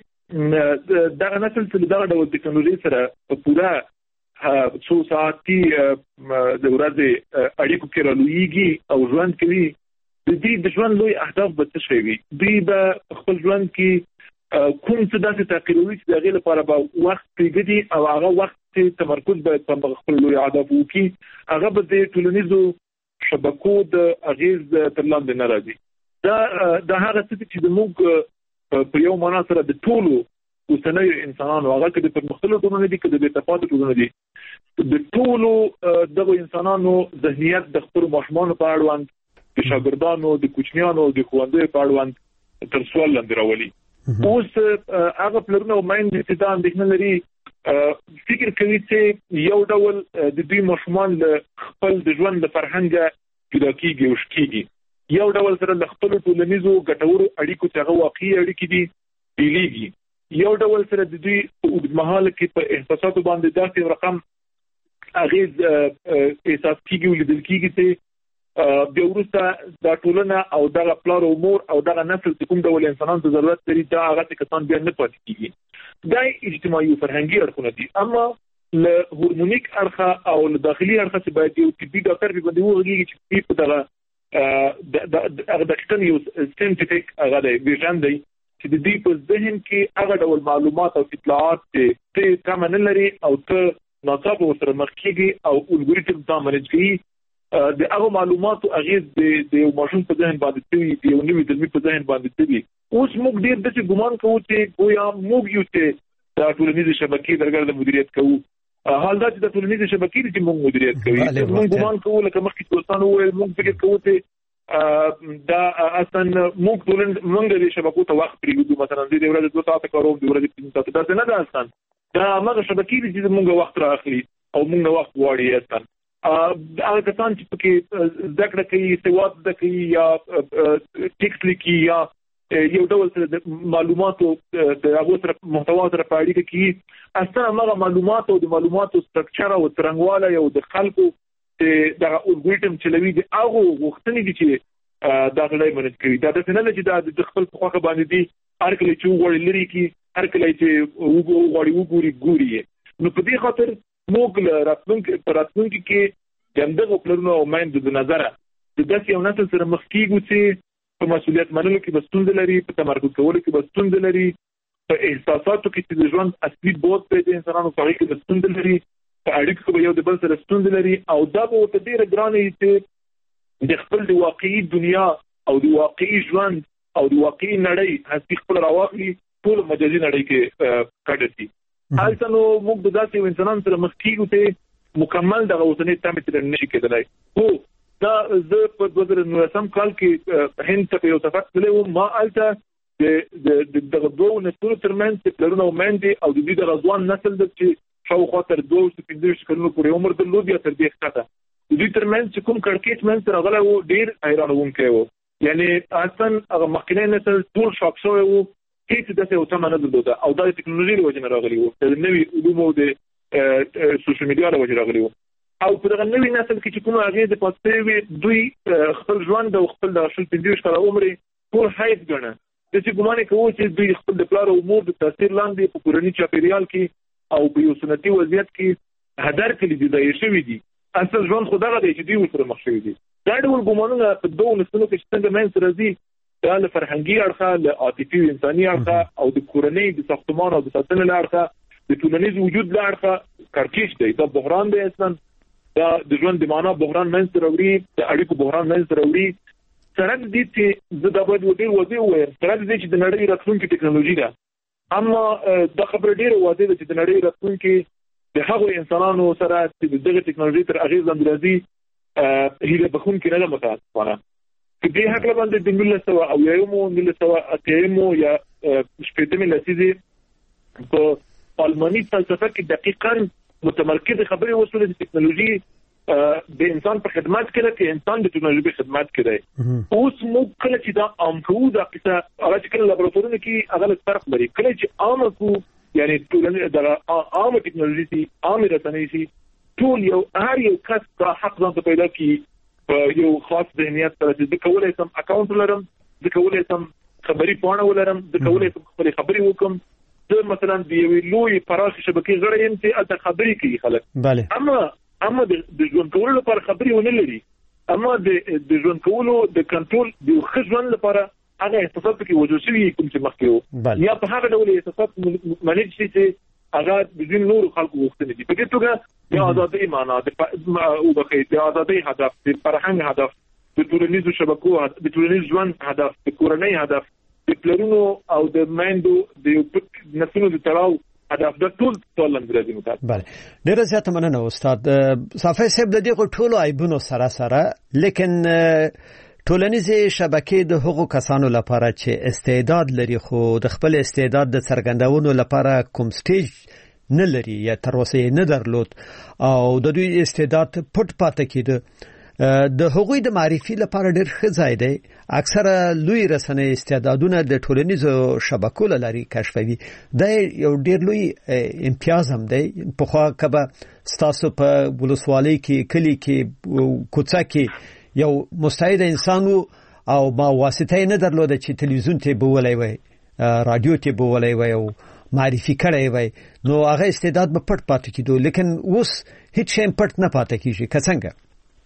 چې دغه نسل چې دغه ډول ټکنالوژي سره په پوره څو ساعتي د ورځې اړیکو کې رالویږي او ژوند کوي، د دې د ژوند لوی اهداف به څه شي وي؟ دوی به خپل ژوند کې کوم څه داسې تعقیبوي چې د هغې لپاره به وخت پرېږدي او هغه وخت چې تمرکز باید په خپل لوی اهداف وکړي، هغه به د ټولنیزو شبکو د اغیز تر لاندې نه راځي. دا هغه څه چې زموږ په یو معنا سره د ټولو اوسنیو انسانانو، هغه که د پرمختللو ټولنو دي که د بېتفاوتو ټولنو دي، د ټولو دغو انسانانو ذهنیت د خپلو ماشومانو په اړوند، د شاګردانو، د کوچنیانو، د ښوونځیو په اړوند تر سوال لاندې راولي. اوس هغه پلرونه او میندې چې دا اندېښنه لري فکر کوي چې یو ډول د دوی ماشومان له خپل د ژوند له فرهنګه جدا کېږي او شکېږي، یو ډول سره له خپلو ټولنیزو ګټورو اړیکو چې هغه واقعي اړیکې دي بیلېږي، یو ډول سره د دوی په اوږدمهاله کې په احساساتو باندې داسې رقم اغیز احساس کېږي او لیدل کېږي چې بیا وروسته دا ټولنه او دغه پلار او مور او دغه نسل چې کوم ډول انسانانو ته ضرورت لري دا هغه کسان بیا نه پاتې کېږي. دا اجتماعي او فرهنګي اړخونه دي. اما له هورمونیک اړخه او له داخلي اړخه چې باید یو طبي ډاکټر په باندې وغږیږي چې په دغه هغه دقیقاً یو ساينټیفیک هغه دی ویژن دی چې د دې په ذهن کې هغه ډول معلومات او اطلاعات چې کم نه لري او ته ناڅاپه ورسره مخ کېږي او الګوریتم ته منیج کوي، د هغه معلوماتو اغیز د یو ماشوم په ذهن باندې کوي، د یو نوي زلمي په ذهن باندې کوي. اوس موږ ډېر داسې ګمان کوو چې گویا موږ یو چې د ټولنیزې شبکې درګرده مدیریت کوو، حال دا چې د ټولنیزې شبکې چې موږ مدیریت کوي، موږ ګمان کوو لکه مخکې دوستانو وویل، موږ فکر کوو چې دا اصلا موږ د شبکو ته وخت پرېږدو، مثلا د ورځې 2 ساعته کاروم، د ورځې 5 ساعته، داسې نه ده اصلا. دا هغه شبکې چې موږ وخت رااخلي او موږ وخت غواړي اصلا. هغه کسان چې پکې زده کړه کوي، سواد زده کوي یا ټیکسټ لیکي یا یو ډول سره د معلوماتو د هغو سره محتوا سره په اړیکه کې اصلا هغه معلومات او د معلوماتو سټرکچر او څرنګوالی او د خلکو دغه الګوریتم چلوي د هغو غوښتنې دي چې دا سړی منج کوي. دا داسې نه ده چې دا د خپل په خوښه باندې دي، هر کله چې وغواړي لرې کړي، هر کله چې وغواړي ګوري یې. نو په دې خاطر موږ له راتلونکي کې د همدغو پلرونو او میندو د نظره د داسې یو نسل سره مخ کېږو چې په مسؤلیت منلو کې به ستونزې لري، په تمرکز کولو کې به ستونزې لري، په احساساتو کې چې د ژوند اصلي بود دی د انسانانو په هغې کې به ستونزې لري، په اړیکو کې به یو د بل سره ستونزې لري، او دا به ورته ډېره ګرانه وي چې د خپل د واقعي دنیا او د واقعي ژوند او د واقعي نړۍ هڅه خپل راوخلي ټول مجازي نړۍ کې کډتي حالته نو موږ د داسې انسانانو سره مخ کیږو ته مکمل د اوسنۍ تمه تر نشي کېدلای خو دا زه په 2009 کال کې هند ته یو سفر تللی ما الته د دوه نسلونو ترمنځ پلرونه او مندي او د دې د رضوان نسل د چې شاوخوا تر 2-15 کلونو پورې عمر درلود یا تر دې ښکته د دې ترمنځ کوم کړکېچ منځ راغلی و ډېر حیرانوونکی و یعنی اصلا هغه مخکینی نسل ټول شاک شوی و هیڅ داسې یو تمه نه درلوده او دا د ټکنالوژي له وجې نه راغلی و د نوي علومو د سوشل میډیا له وجې راغلی و او په دغه نوي نسل کې چې کوم هغې د پاتې وي دوی خپل ژوند او خپل د 15 کاله عمر ټول حیف ګڼه د چې ګمان کوي چې دوی خپل د پلار او مور د تاثیر لاندې په کورنۍ چاپیریال کې او په یو سنتي وضعیت کې هدر کړي دي ځای شوي دي اصل ژوند خو دغه دی چې دوی ورسره مخ شوي دي دا ډول ګمانونه په دوه نسلونو کې څنګه منځ راځي دا له فرهنګي اړخه له عاطفي او انساني اړخه او د کورنۍ د ساختمان او د ساتنې له اړخه د ټولنیز وجود له اړخه کړکېچ دی دا بحران دی اصلا دا د ژوند د معنا بحران منځ راوړي د اړیکو بحران منځ راوړي سره د دې چې زه دا باید ډېر واضح ووایم سره د دې چې د نړۍ راتلونکې ټکنالوژي ده اما دا خبره ډېره واضح ده چې د نړۍ راتلونکې د هغو انسانانو سره چې دغه ټکنالوژي تر اغېز لاندې راځي هیله بخونکې نه ده متاسفانه په دې هکله باندې د 1980 یا 80 لسیزې په الماني فلسفه کې دقیقاً متمرکز خبرې وسولې د ټکنالوژي د انسان په خدمت کې ده چې انسان د ټکنالوژي په خدمت کې دی اوس موږ کله چې دا عام کوو دا قصه هغه چې کله لابراتوارونو کې هغه فرق لري کله چې عام کوو یعنی ټولنه د عام ټکنالوژي عام رسنۍ شي ټول یو هر یو کس دا حق ځان ته پیدا کړي یو خاص ذهنیت سره چې د کولای سم اکاونټ ولرم د کولای سم خبري پاڼه ولرم د کولای سم خپل خبري وکم د مثلا د یو لوی پراخ شبکې غړي يم چې الته خبري کوي خلک بله اما د ژوند کولو لپاره خبرې ونه لري اما د ژوند کولو د کنټرول د خځوان لپاره هغه احساسات کې وجود شوی کوم چې مخکې یا په هغه ډول احساسات منځ شي چې هغه د ځین نور خلکو وختنه دي په دې توګه د آزادۍ معنا او د آزادۍ هدف د فرهنګ هدف د ټولنیزو شبکو د ټولنیز ژوند هدف د کورنۍ هدف د پلرونو او د مندو د نسلونو د تړاو هدف د ټول لاندې متعلق بله ډیره زیاته مننه استاد صافی صاحب د دې ټولو عیبونو سره لیکن ټولنیزې شبکې د هغو کسانو لپاره چې استعداد لري خو د خپل استعداد د څرګندولو لپاره کوم سټیج نه لري یا تر اوسه نه درلود او د دوی استعداد پټ پاتې کېده د هغوی د معرفي لپاره ډېر ښه ځای دی اکثره لوی رسنۍ استعدادونه د ټولنیزو شبکو له لارې کشفوي دا یو ډېر لوی امتیاز هم دی پخوا کبه ستاسو په ولسوالۍ کې کلی کې کوڅه کې یو مستعد انسان او ما واسطه نه درلوده چې تلویزیون ته بولای وای رادیو ته بولای وای او معرفي کړی وای نو هغه استعداد به پټ پاتې کېدو لیکن اوس هیڅ شی پټ نه پاتې کیږي که څنګه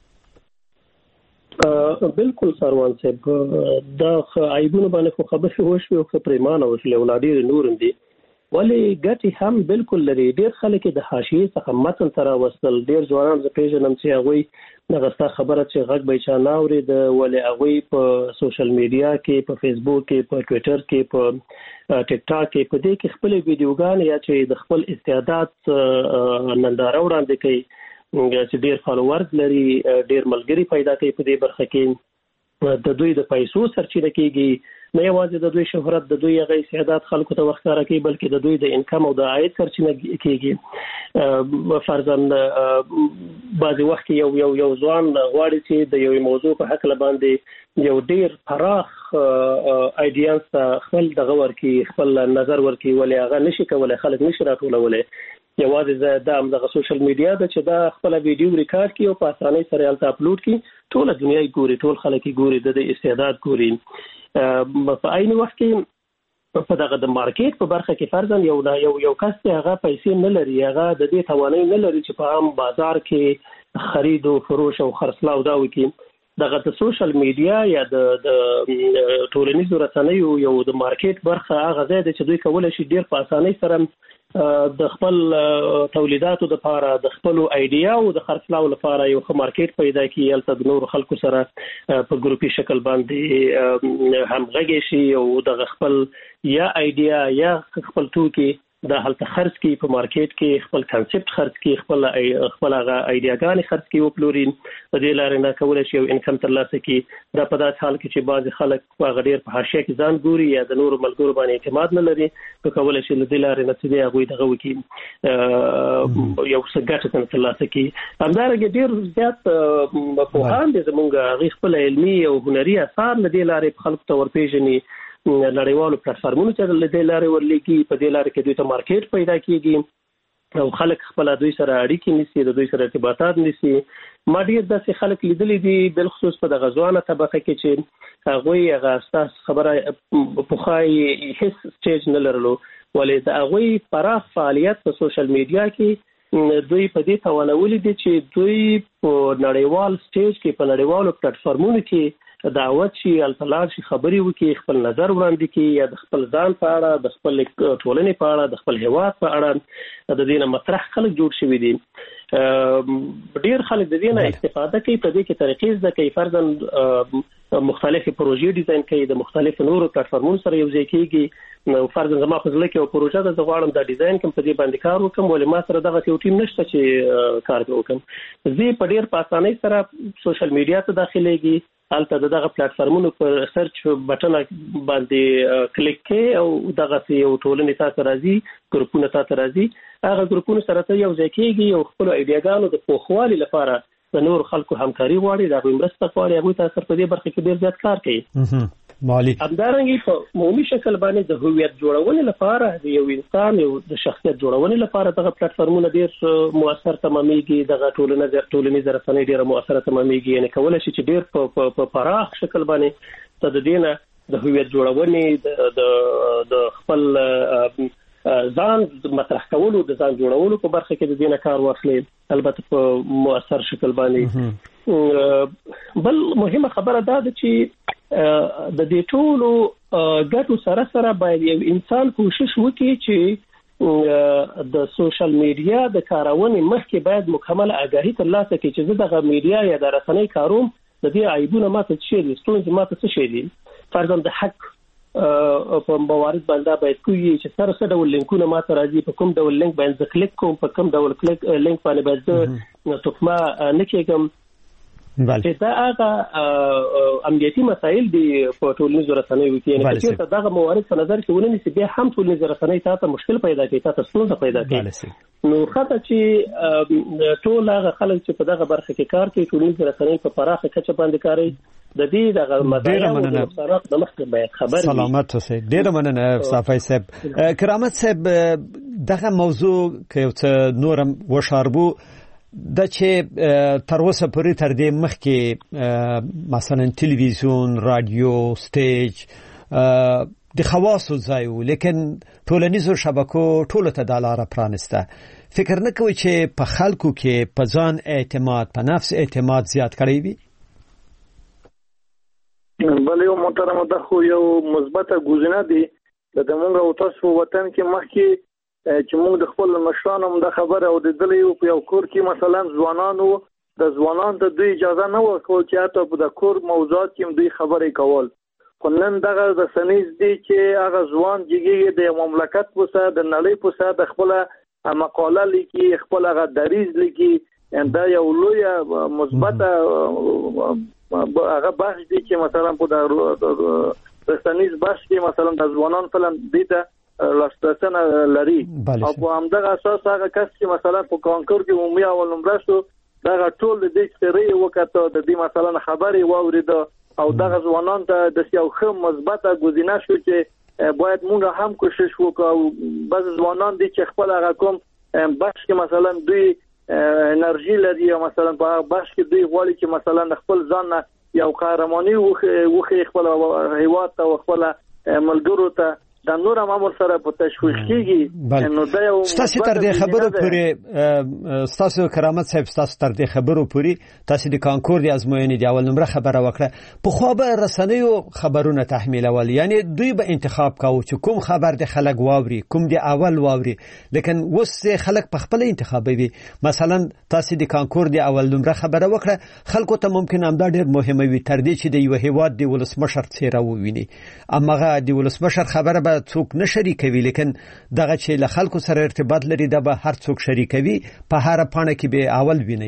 بالکل سروان صاحب دا عیبونه باندې خو خبرې وشوي او پریمانه وشلې ولادي نور دي ولی ګټي هم بالکل لري ډیر خلک د حاشیه څخه متن سره وصل ډیر ځوانان ز پیژنم چې هغه نغستا خبره چې غږ به چا ناوري د ولی هغه په سوشل میډیا کې په فیسبوک کې په ټوئیټر کې په ټیک ټاک کې په دې کې خپل ویډیوګان یا چې د خپل استعداد ننداره وړاندې کوي چې ډیر فالوورز لري ډیر ملګری پیدا کوي په دې برخه کې د دوی د پیسو سرچینه کیږي نه یوازې د دوی شهرت د دوی غي استعداد خلکو ته وخت راکړي بلکې د دوی د انکم او د عاید سرچینه کیږي فرضاً بعضی وخت یو ځوان غواړي چې د یو موضوع په حق باندې یو ډیر فراخ ایډیاز خپل دغه ورکی خپل نظر ورکی ولې هغه نشي کولای خلک نشي راټولولای یوازې د سوشل میډیا د چې دا خپل ویډیو ریکارډ کړي او په اسانۍ سره الته اپلوډ کړي ټول دنیا ګوري ټول خلک ګوري د استعداد ګوري په عین وخت کې په دغه د مارکیټ په برخه کې فرضاً یو کس هغه پیسې نه لري هغه د دې توانایي نه لري چې په عام بازار کې خرید او فروش او خرڅلاو دا وکړي دغه د سوشل میډیا یا د ټولنیزو رسنیو یو د مارکیټ برخه هغه ځای چې دوی کولای شي ډیر په اسانۍ سره د خپل تولیداتو لپاره د خپل ایډیا او د خرڅلاو لپاره یو مارکیټ پیدا کړي البته د نور خلکو سره په ګروپي شکل باندې همغږي شي او د خپل یا ایډیا یا خپل توکي د هلته خرڅ کی په مارکیټ کې خپل کانسپټ خرڅ کی خپل ایډیاګانې خرڅ کی او پلورین د دې لارې نه کولای شي انکم ترلاسه کی د په داس حال کې چې بعض خلک په غډیر په حاشیه کې ځان ګوري یا د نور ملګرو باندې اعتماد نه لري نو کولای شي د دې لارې نه چې هغه دغه وکي یو څه ګټه ترلاسه کی همدارنګه ډیر زیات په هان د زمونږ خپل علمي او هنري اثار د دې لارې خلکو ته ورپېژني نړیوالو پلیټفارمونو ته د دې لارې ورلېږي په دې لارې کې دوی ته مارکیټ پیدا کیږي او خلک خپل دوی سره اړیکې نیسي د دوی سره ارتباطات نیسي ما ډېر داسې خلک لیدلي دي بالخصوص په دغه ځوانه طبقه کې چې هغوی هغه اساس خبره پخای هیڅ سټیج نه لرلو ولې د هغوی پراخ فعالیت په سوشل میډیا کې دوی په دې توانولي دي چې دوی په نړیوال سټیج کې په نړیوالو پلیټفارمونو کې دعوت شي الفلار شي خبري وکي خپل نظر وړاندې کی یا د خپل ځان په اړه د خپل ټولنې په اړه د خپل هیواد په اړه د دې نه مطرح خلک جوړ شوي دي ډیر خلک د دې نه استفاده کوي په دې کې طریقې زده کوي فرضاً مختلفې پروژې ډیزاین کوي د مختلفو نورو پلیټفارمونو سره یو ځای کیږي نو فرضاً زما په ځل کې یو پروژه د غواړم د ډیزاین کوم په دې باندې کار وکم ولې ما سره دغه یو ټیم نشته چې کار وکم زه په ډیر په اسانۍ سره سوشل میډیا ته داخليږي البته دغه پلیټفارمونو پر سرچ بټن باندې کلیک کې او دغه یو ټولنې تاسو راځي ګروپونه تاسو راځي هغه ګروپونه سره ته یو ځای کېږي او خپل ایډیاګانو د پوښوالي لپاره د نور خلکو همکاري غواړي دا به مرسته غواړي هغه تاسو په دې برخه کې ډیر زیات کار کوي مالي همدارنګه په عمومي شکل باندې د هویت جوړونې لپاره د یو انسان یو د شخصیت جوړونې لپاره دغه پلیټفارمونه ډیر موثر تمامېږي دغه ټولنیز رسنۍ ډیر موثر تمامېږي یعنی کولای شي چې ډیر په پراخ شکل باندې د دینه د هویت جوړونې د خپل ځان مطرح کولو د ځان جوړولو په برخه کې د دینه کار واخلي البته په موثر شکل باندې بل مهمه خبره ده چې د دې ټولو ګټو سره باید یو انسان کوشش وکړي چې د سوشل میډیا د کارونې مخکې باید مکمل آگاهی ترلاسه کړي چې دغه میډیا یا د رسنۍ کاروم د دې عیبونه ماته څه دي ستونزې ماته څه دي فرضاً د حق په موارد باندې باید کوی چې سره ډول لینکونه ماته راځي په کوم ډول لینک باندې کلیک کوم په کوم ډول لینک باندې باید تکما نکېږم بله دا هغه امنیتي مسایل دي په ټولنیزو رسنیو کې نه چې دغه موارد په نظر کې ونیسي چې به هم ټولنیزو رسنۍ ته مشکل پیدا کوي تاسو څه پیدا کوي نو خاطر چې ټول هغه خلک چې په دغه برخه کې کار کوي ټولنیزو رسنۍ په پراخه کچه باندې کاري د دې دغه مزایا او نقصانات د مخکې باید خبر سلامت اوسئ ډیر مننه صافی صاحب کرامت صاحب دغه موضوع کې څه نورم وشاربو د چې تر اوسه پورې تر دې مخکې مثلا تلویزیون رادیو سټیج د خواصو ځای و لیکن ټولنیزو شبکو ټول ته د لار پرانسته فکر نه کوي چې په خلکو کې په ځان اعتماد په نفس اعتماد زیات کړی وي بل یو محترم ده خو یو مثبته ګزینه دي د موږ او تاسو وطن کې مخکې چې موږ د خپل مشرانو د خبره او د دلی په یو کور کې مثلا ځوانانو د ځوانان ته دوی اجازه نه ورکول چې حتی په د کور موضوعات کې دوی خبرې کول خو نن دغه د سنیز دي چې هغه ځوان جګي د مملکت په سر د نړۍ په سر د خپل مقاله لیکي خپل هغه دریز لیکي دا یو لوی مثبته هغه بحث دي چې مثلا په د سنیز بحث کې مثلا د ځوانان فلم دي ته لاستاسنه لري او په همدغه اساس هغه کس چې مثلا په کانکور کې عمومي اول نمبر شو دغه ټول د دې سری وکړه د دې مثلا خبري واورید او دغه ځوانان ته د یو ښه مثبته ګزینه شو چې باید موږ هم کوشش وکړو بعض ځوانان دي چې خپل هغه کوم بحث کې مثلا دوی انرژي لري مثلا په بحث کې دوی غواړي چې مثلا خپل ځان یو قهرماني وخی خپل هیواد ته خپل ملګرو ته د نور هم سره په تشویش کیږي نو دا یو تاسو تر دې خبرو پورې تاسو کرامت صاحب تاسو تر دې خبرو پورې تاسو د کانکور د ازموینې دی اول نمبر خبره وکړه په خو به رسنیو خبرونه تحمیلول یعنی دوی به انتخاب کاوه چې کوم خبر د خلک واوري کوم د اول واوري لیکن وس خلک په خپل انتخابوي مثلا تاسو د کانکور د اول نمبر خبره وکړه خلکو ته ممکن هم دا ډیر مهمه وي تر دې چې د یو هیواد د ولسمشر څیره وویني اماغه د ولسمشر خبره به څوک نه شریکوي لیکن دغه چې له خلکو سره ارتباط لري دا به هر څوک شریکوي په هر پاڼه کې به اول ویني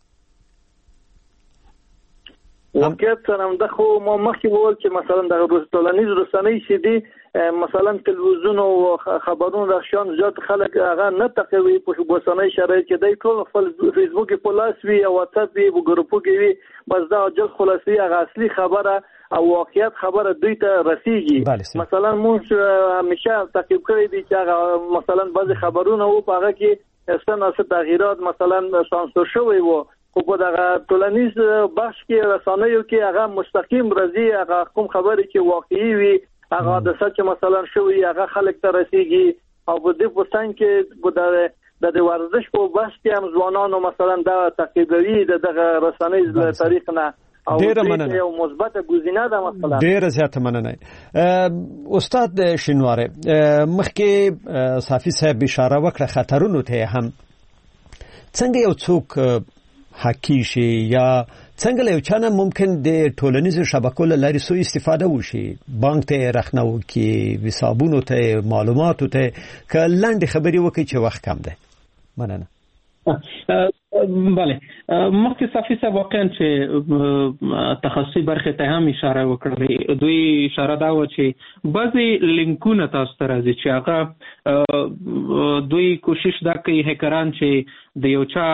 واقعیت سره هم د خو ما مخکې وویل چې مثلا د ټولنیز رسنۍ چې دي مثلا تلویزیون او خبرونو د شان زیات خلک هغه نه تقوي په اوسنۍ شرایط کې د ټول خپل فیسبوک په لاس وی او واتساپ وی ګروپو کې وی بس دا جل خلاصي هغه اصلي خبره او واقعیت خبره دوی ته رسیږي مثلا موږ همیشه تعقیب کړی دي چې هغه مثلا بعض خبرونه او په هغه کې ستنه تغییرات مثلا سانسور شوی وو خو په دغه ټولنیز بحث کې رسنیو کې هغه مستقیم راځي هغه کوم خبرې چې واقعي وي هغه د سچ مثلا شوی هغه خلک ته رسیږي او په دې پوسټان کې د ورزش په بحث کې هم ځوانانو مثلا دا تعقیبوي دغه رسنیز له طریق نه ډیره مننه یو مثبت گزینه ده مثلا ډیره زیاته مننه استاد شینواره مخکې صافی صاحب اشاره وکړه خطرونو ته هم څنګه یو څوک حقی شي یا څنګه له چانه ممکن د ټولنیزو شبکو لاري سو استفاده وشي بانک ته رخنو کې حسابونو ته معلوماتو ته کلاند خبري وکي چې وخت کم ده مننه بله مخکې صافی صاحب واقعا چې تخصصي برخه ته هم اشاره وکړه دوی اشاره دا و چې بعضی لینکونه تاسو ته راځي چې هغه دوی کوشش دا کوي هکران چې د یو چا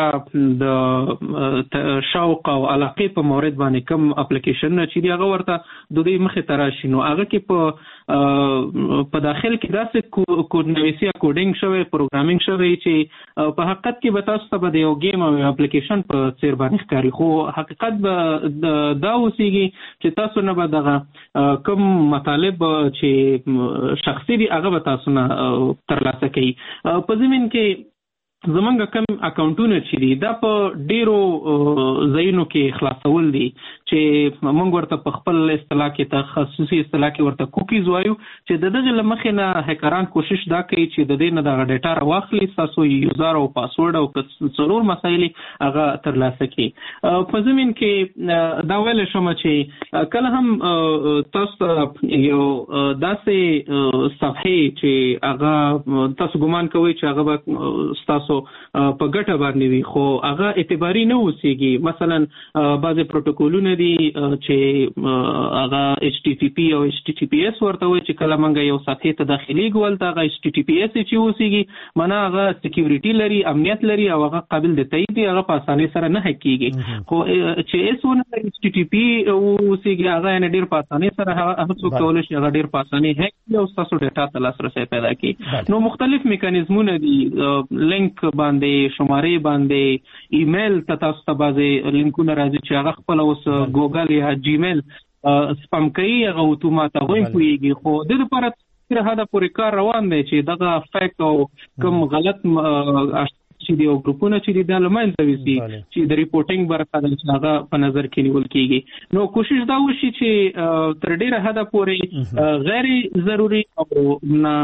د شوق او علاقه په مورد باندې کوم اپلیکیشن چې دی هغه ورته د دوی مخه تراشي نو هغه کې په داخل کې داسې کوډنویسي کوډینګ شوی پروګرامینګ شوی چې په حقیقت کې به تاسو ته د یو گیم او اپلیکیشن په څیر باندې ښکاري خو حقیقت به دا اوسېږي چې تاسو نه به دغه کوم مطالب چې شخصي دي هغه به تاسو نه ترلاسه کوي په زمين کې زمونږ کم اکاونټونه چې دي دا په ډیرو ځایونو کې خلاصول دي چې موږ ورته په خپل اصطلاح کې تخصصي اصطلاح کې ورته کوکیز وایو چې دغه لمخې نه هکران کوشش دا کوي چې د دې نه د ډیټا راواخلي تاسو یوزر او پاسورډ او څلور مسایل هغه ترلاسه کړي په زمين کې دا ویل شوم چې کله هم تاسو یو داسې صفحه چې هغه تاسو ګمان کوئ چې هغه تاسو په ګټه باندې وي خو هغه اعتباري نه اوسېږي مثلا بعضې پروتوکولونه دي چې هغه HTTP او HTTPS ورته وایي چې کله موږ یو صفحې ته داخليږو هلته هغه HTTPS چې اوسېږي معنا هغه سکیورټي لري امنیت لري او هغه قابل د تایید دی هغه په اسانۍ سره نه هک کېږي خو چې ایسونه HTTP اوسېږي هغه یې ډېر په اسانۍ سره هغه څوک کولی شي هغه ډېر په اسانۍ هک کړي او ستاسو ډیټا ته لاسرسی پیدا کړي نو مختلف میکانیزمونه دي لینک باندې شمارې باندې ایمیل ته تاسو ته بعضې لینکونه راځي چې هغه خپل اوس ګوګل یا جیمیل سپم کوي هغه اتومات هغوی پوهېږي خو د دې لپاره تر حده پورې کار روان دی چې دغه فیک او کوم غلط چې دی او ګروپونه چې دی د لمنځه وځي چې د ریپورټینګ برخه د هغه په نظر کې نیول کیږي نو کوشش دا وشي چې تر ډیره حده پورې غیر ضروري او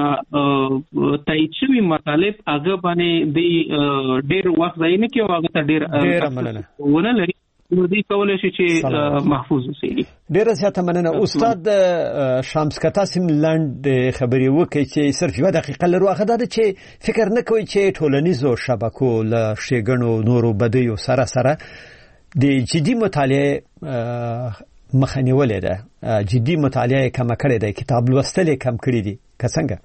نه تایید شوي مطالب هغه باندې د ډیر وخت ځای نه کوي هغه ته ډیر ونه لري نو دې کولای شي چې محفوظ اوسېږي ډیره زیاته مننه استاد شمس کتا سیم لاند خبري وکړي چې صرف یو دقیقه لرو هغه دا چې فکر نه کوي چې ټولنیزو شبکو له شیګنو نورو بدیو سره سره د جدي مطالعه مخنیولې ده جدي مطالعه کم کړي ده کتاب لوستل کم کړي دي څنګه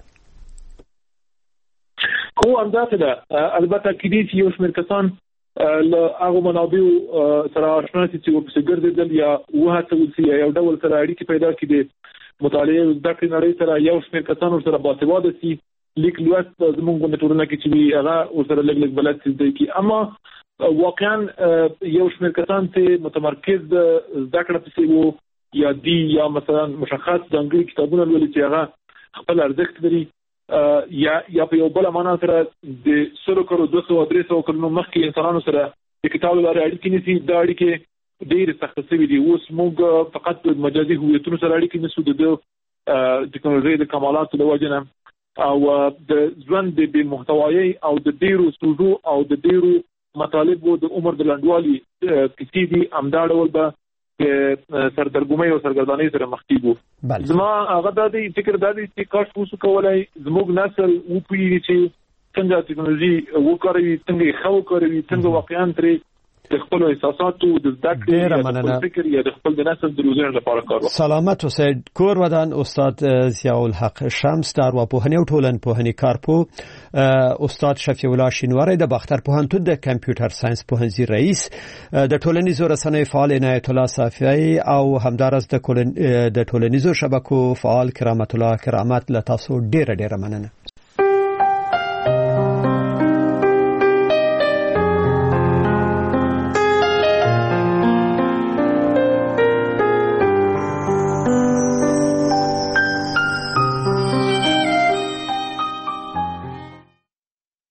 خو اندازه ده البته کې دي یو شمېر کسان له هغه منابعو سره آشنا چې ورپسې ګرځېدل یا وهڅول شي یو ډول سره اړیکې پیدا کړي مطالعه زده کړې نړۍ سره یو شمېر کسان ورسره باسواده شي لیک لوست زموږ په ټولنه کې چې هغه ورسره لږ بلد شي کی اما واقعا یو شمېر کسان چې متمرکز زده کړه پسې وو یا دی یا مثلا مشخص ځانګړي کتابونه لولي چې هغه خپل ارزښت لري یا په یو بل معنا سره د 100 کړو 200 300 کلونو مخکې انسانانو سره د کتاب لپاره اړیکې نشي دا اړیکې ډېر سخت شوي دي. اوس موږ فقط مجازي هویتونو سره اړیکې نشو د ټکنالوژي د کمالاتو د وجه نه او د ژوند د محتوایي او د ډیرو سوزو او د ډیرو مطالبو د عمر د لنډوالي کیسې دي امدا ډول به سردرګمۍ او سرګردانۍ سره مخ کیږو. زما هغه د فکر د دې چې کاش اوس کولای زموږ نسل وپوهیږي چې څنګه ټکنالوژي وکاروي څنګه خو کوي څنګه واقعا ترې د خپل احساساتو د ذکر یا فکر یا د خپل د نسل د روزنې لپاره کار وکړي. سلامت اوسئ. کور ودان استاد ضیاء الحق شمس د ارواپوهنې او ټولنپوهنې کارپو، استاد شفیع الله شینواری د باختر پوهنتون د کمپیوټر ساينس پوهنځي رئیس، د ټولنیزو رسنیو فعال عنایت الله صافی او همدارس د ټولنیزو شبکو فعال کرامت الله کرامت له تاسو ډیره مننه.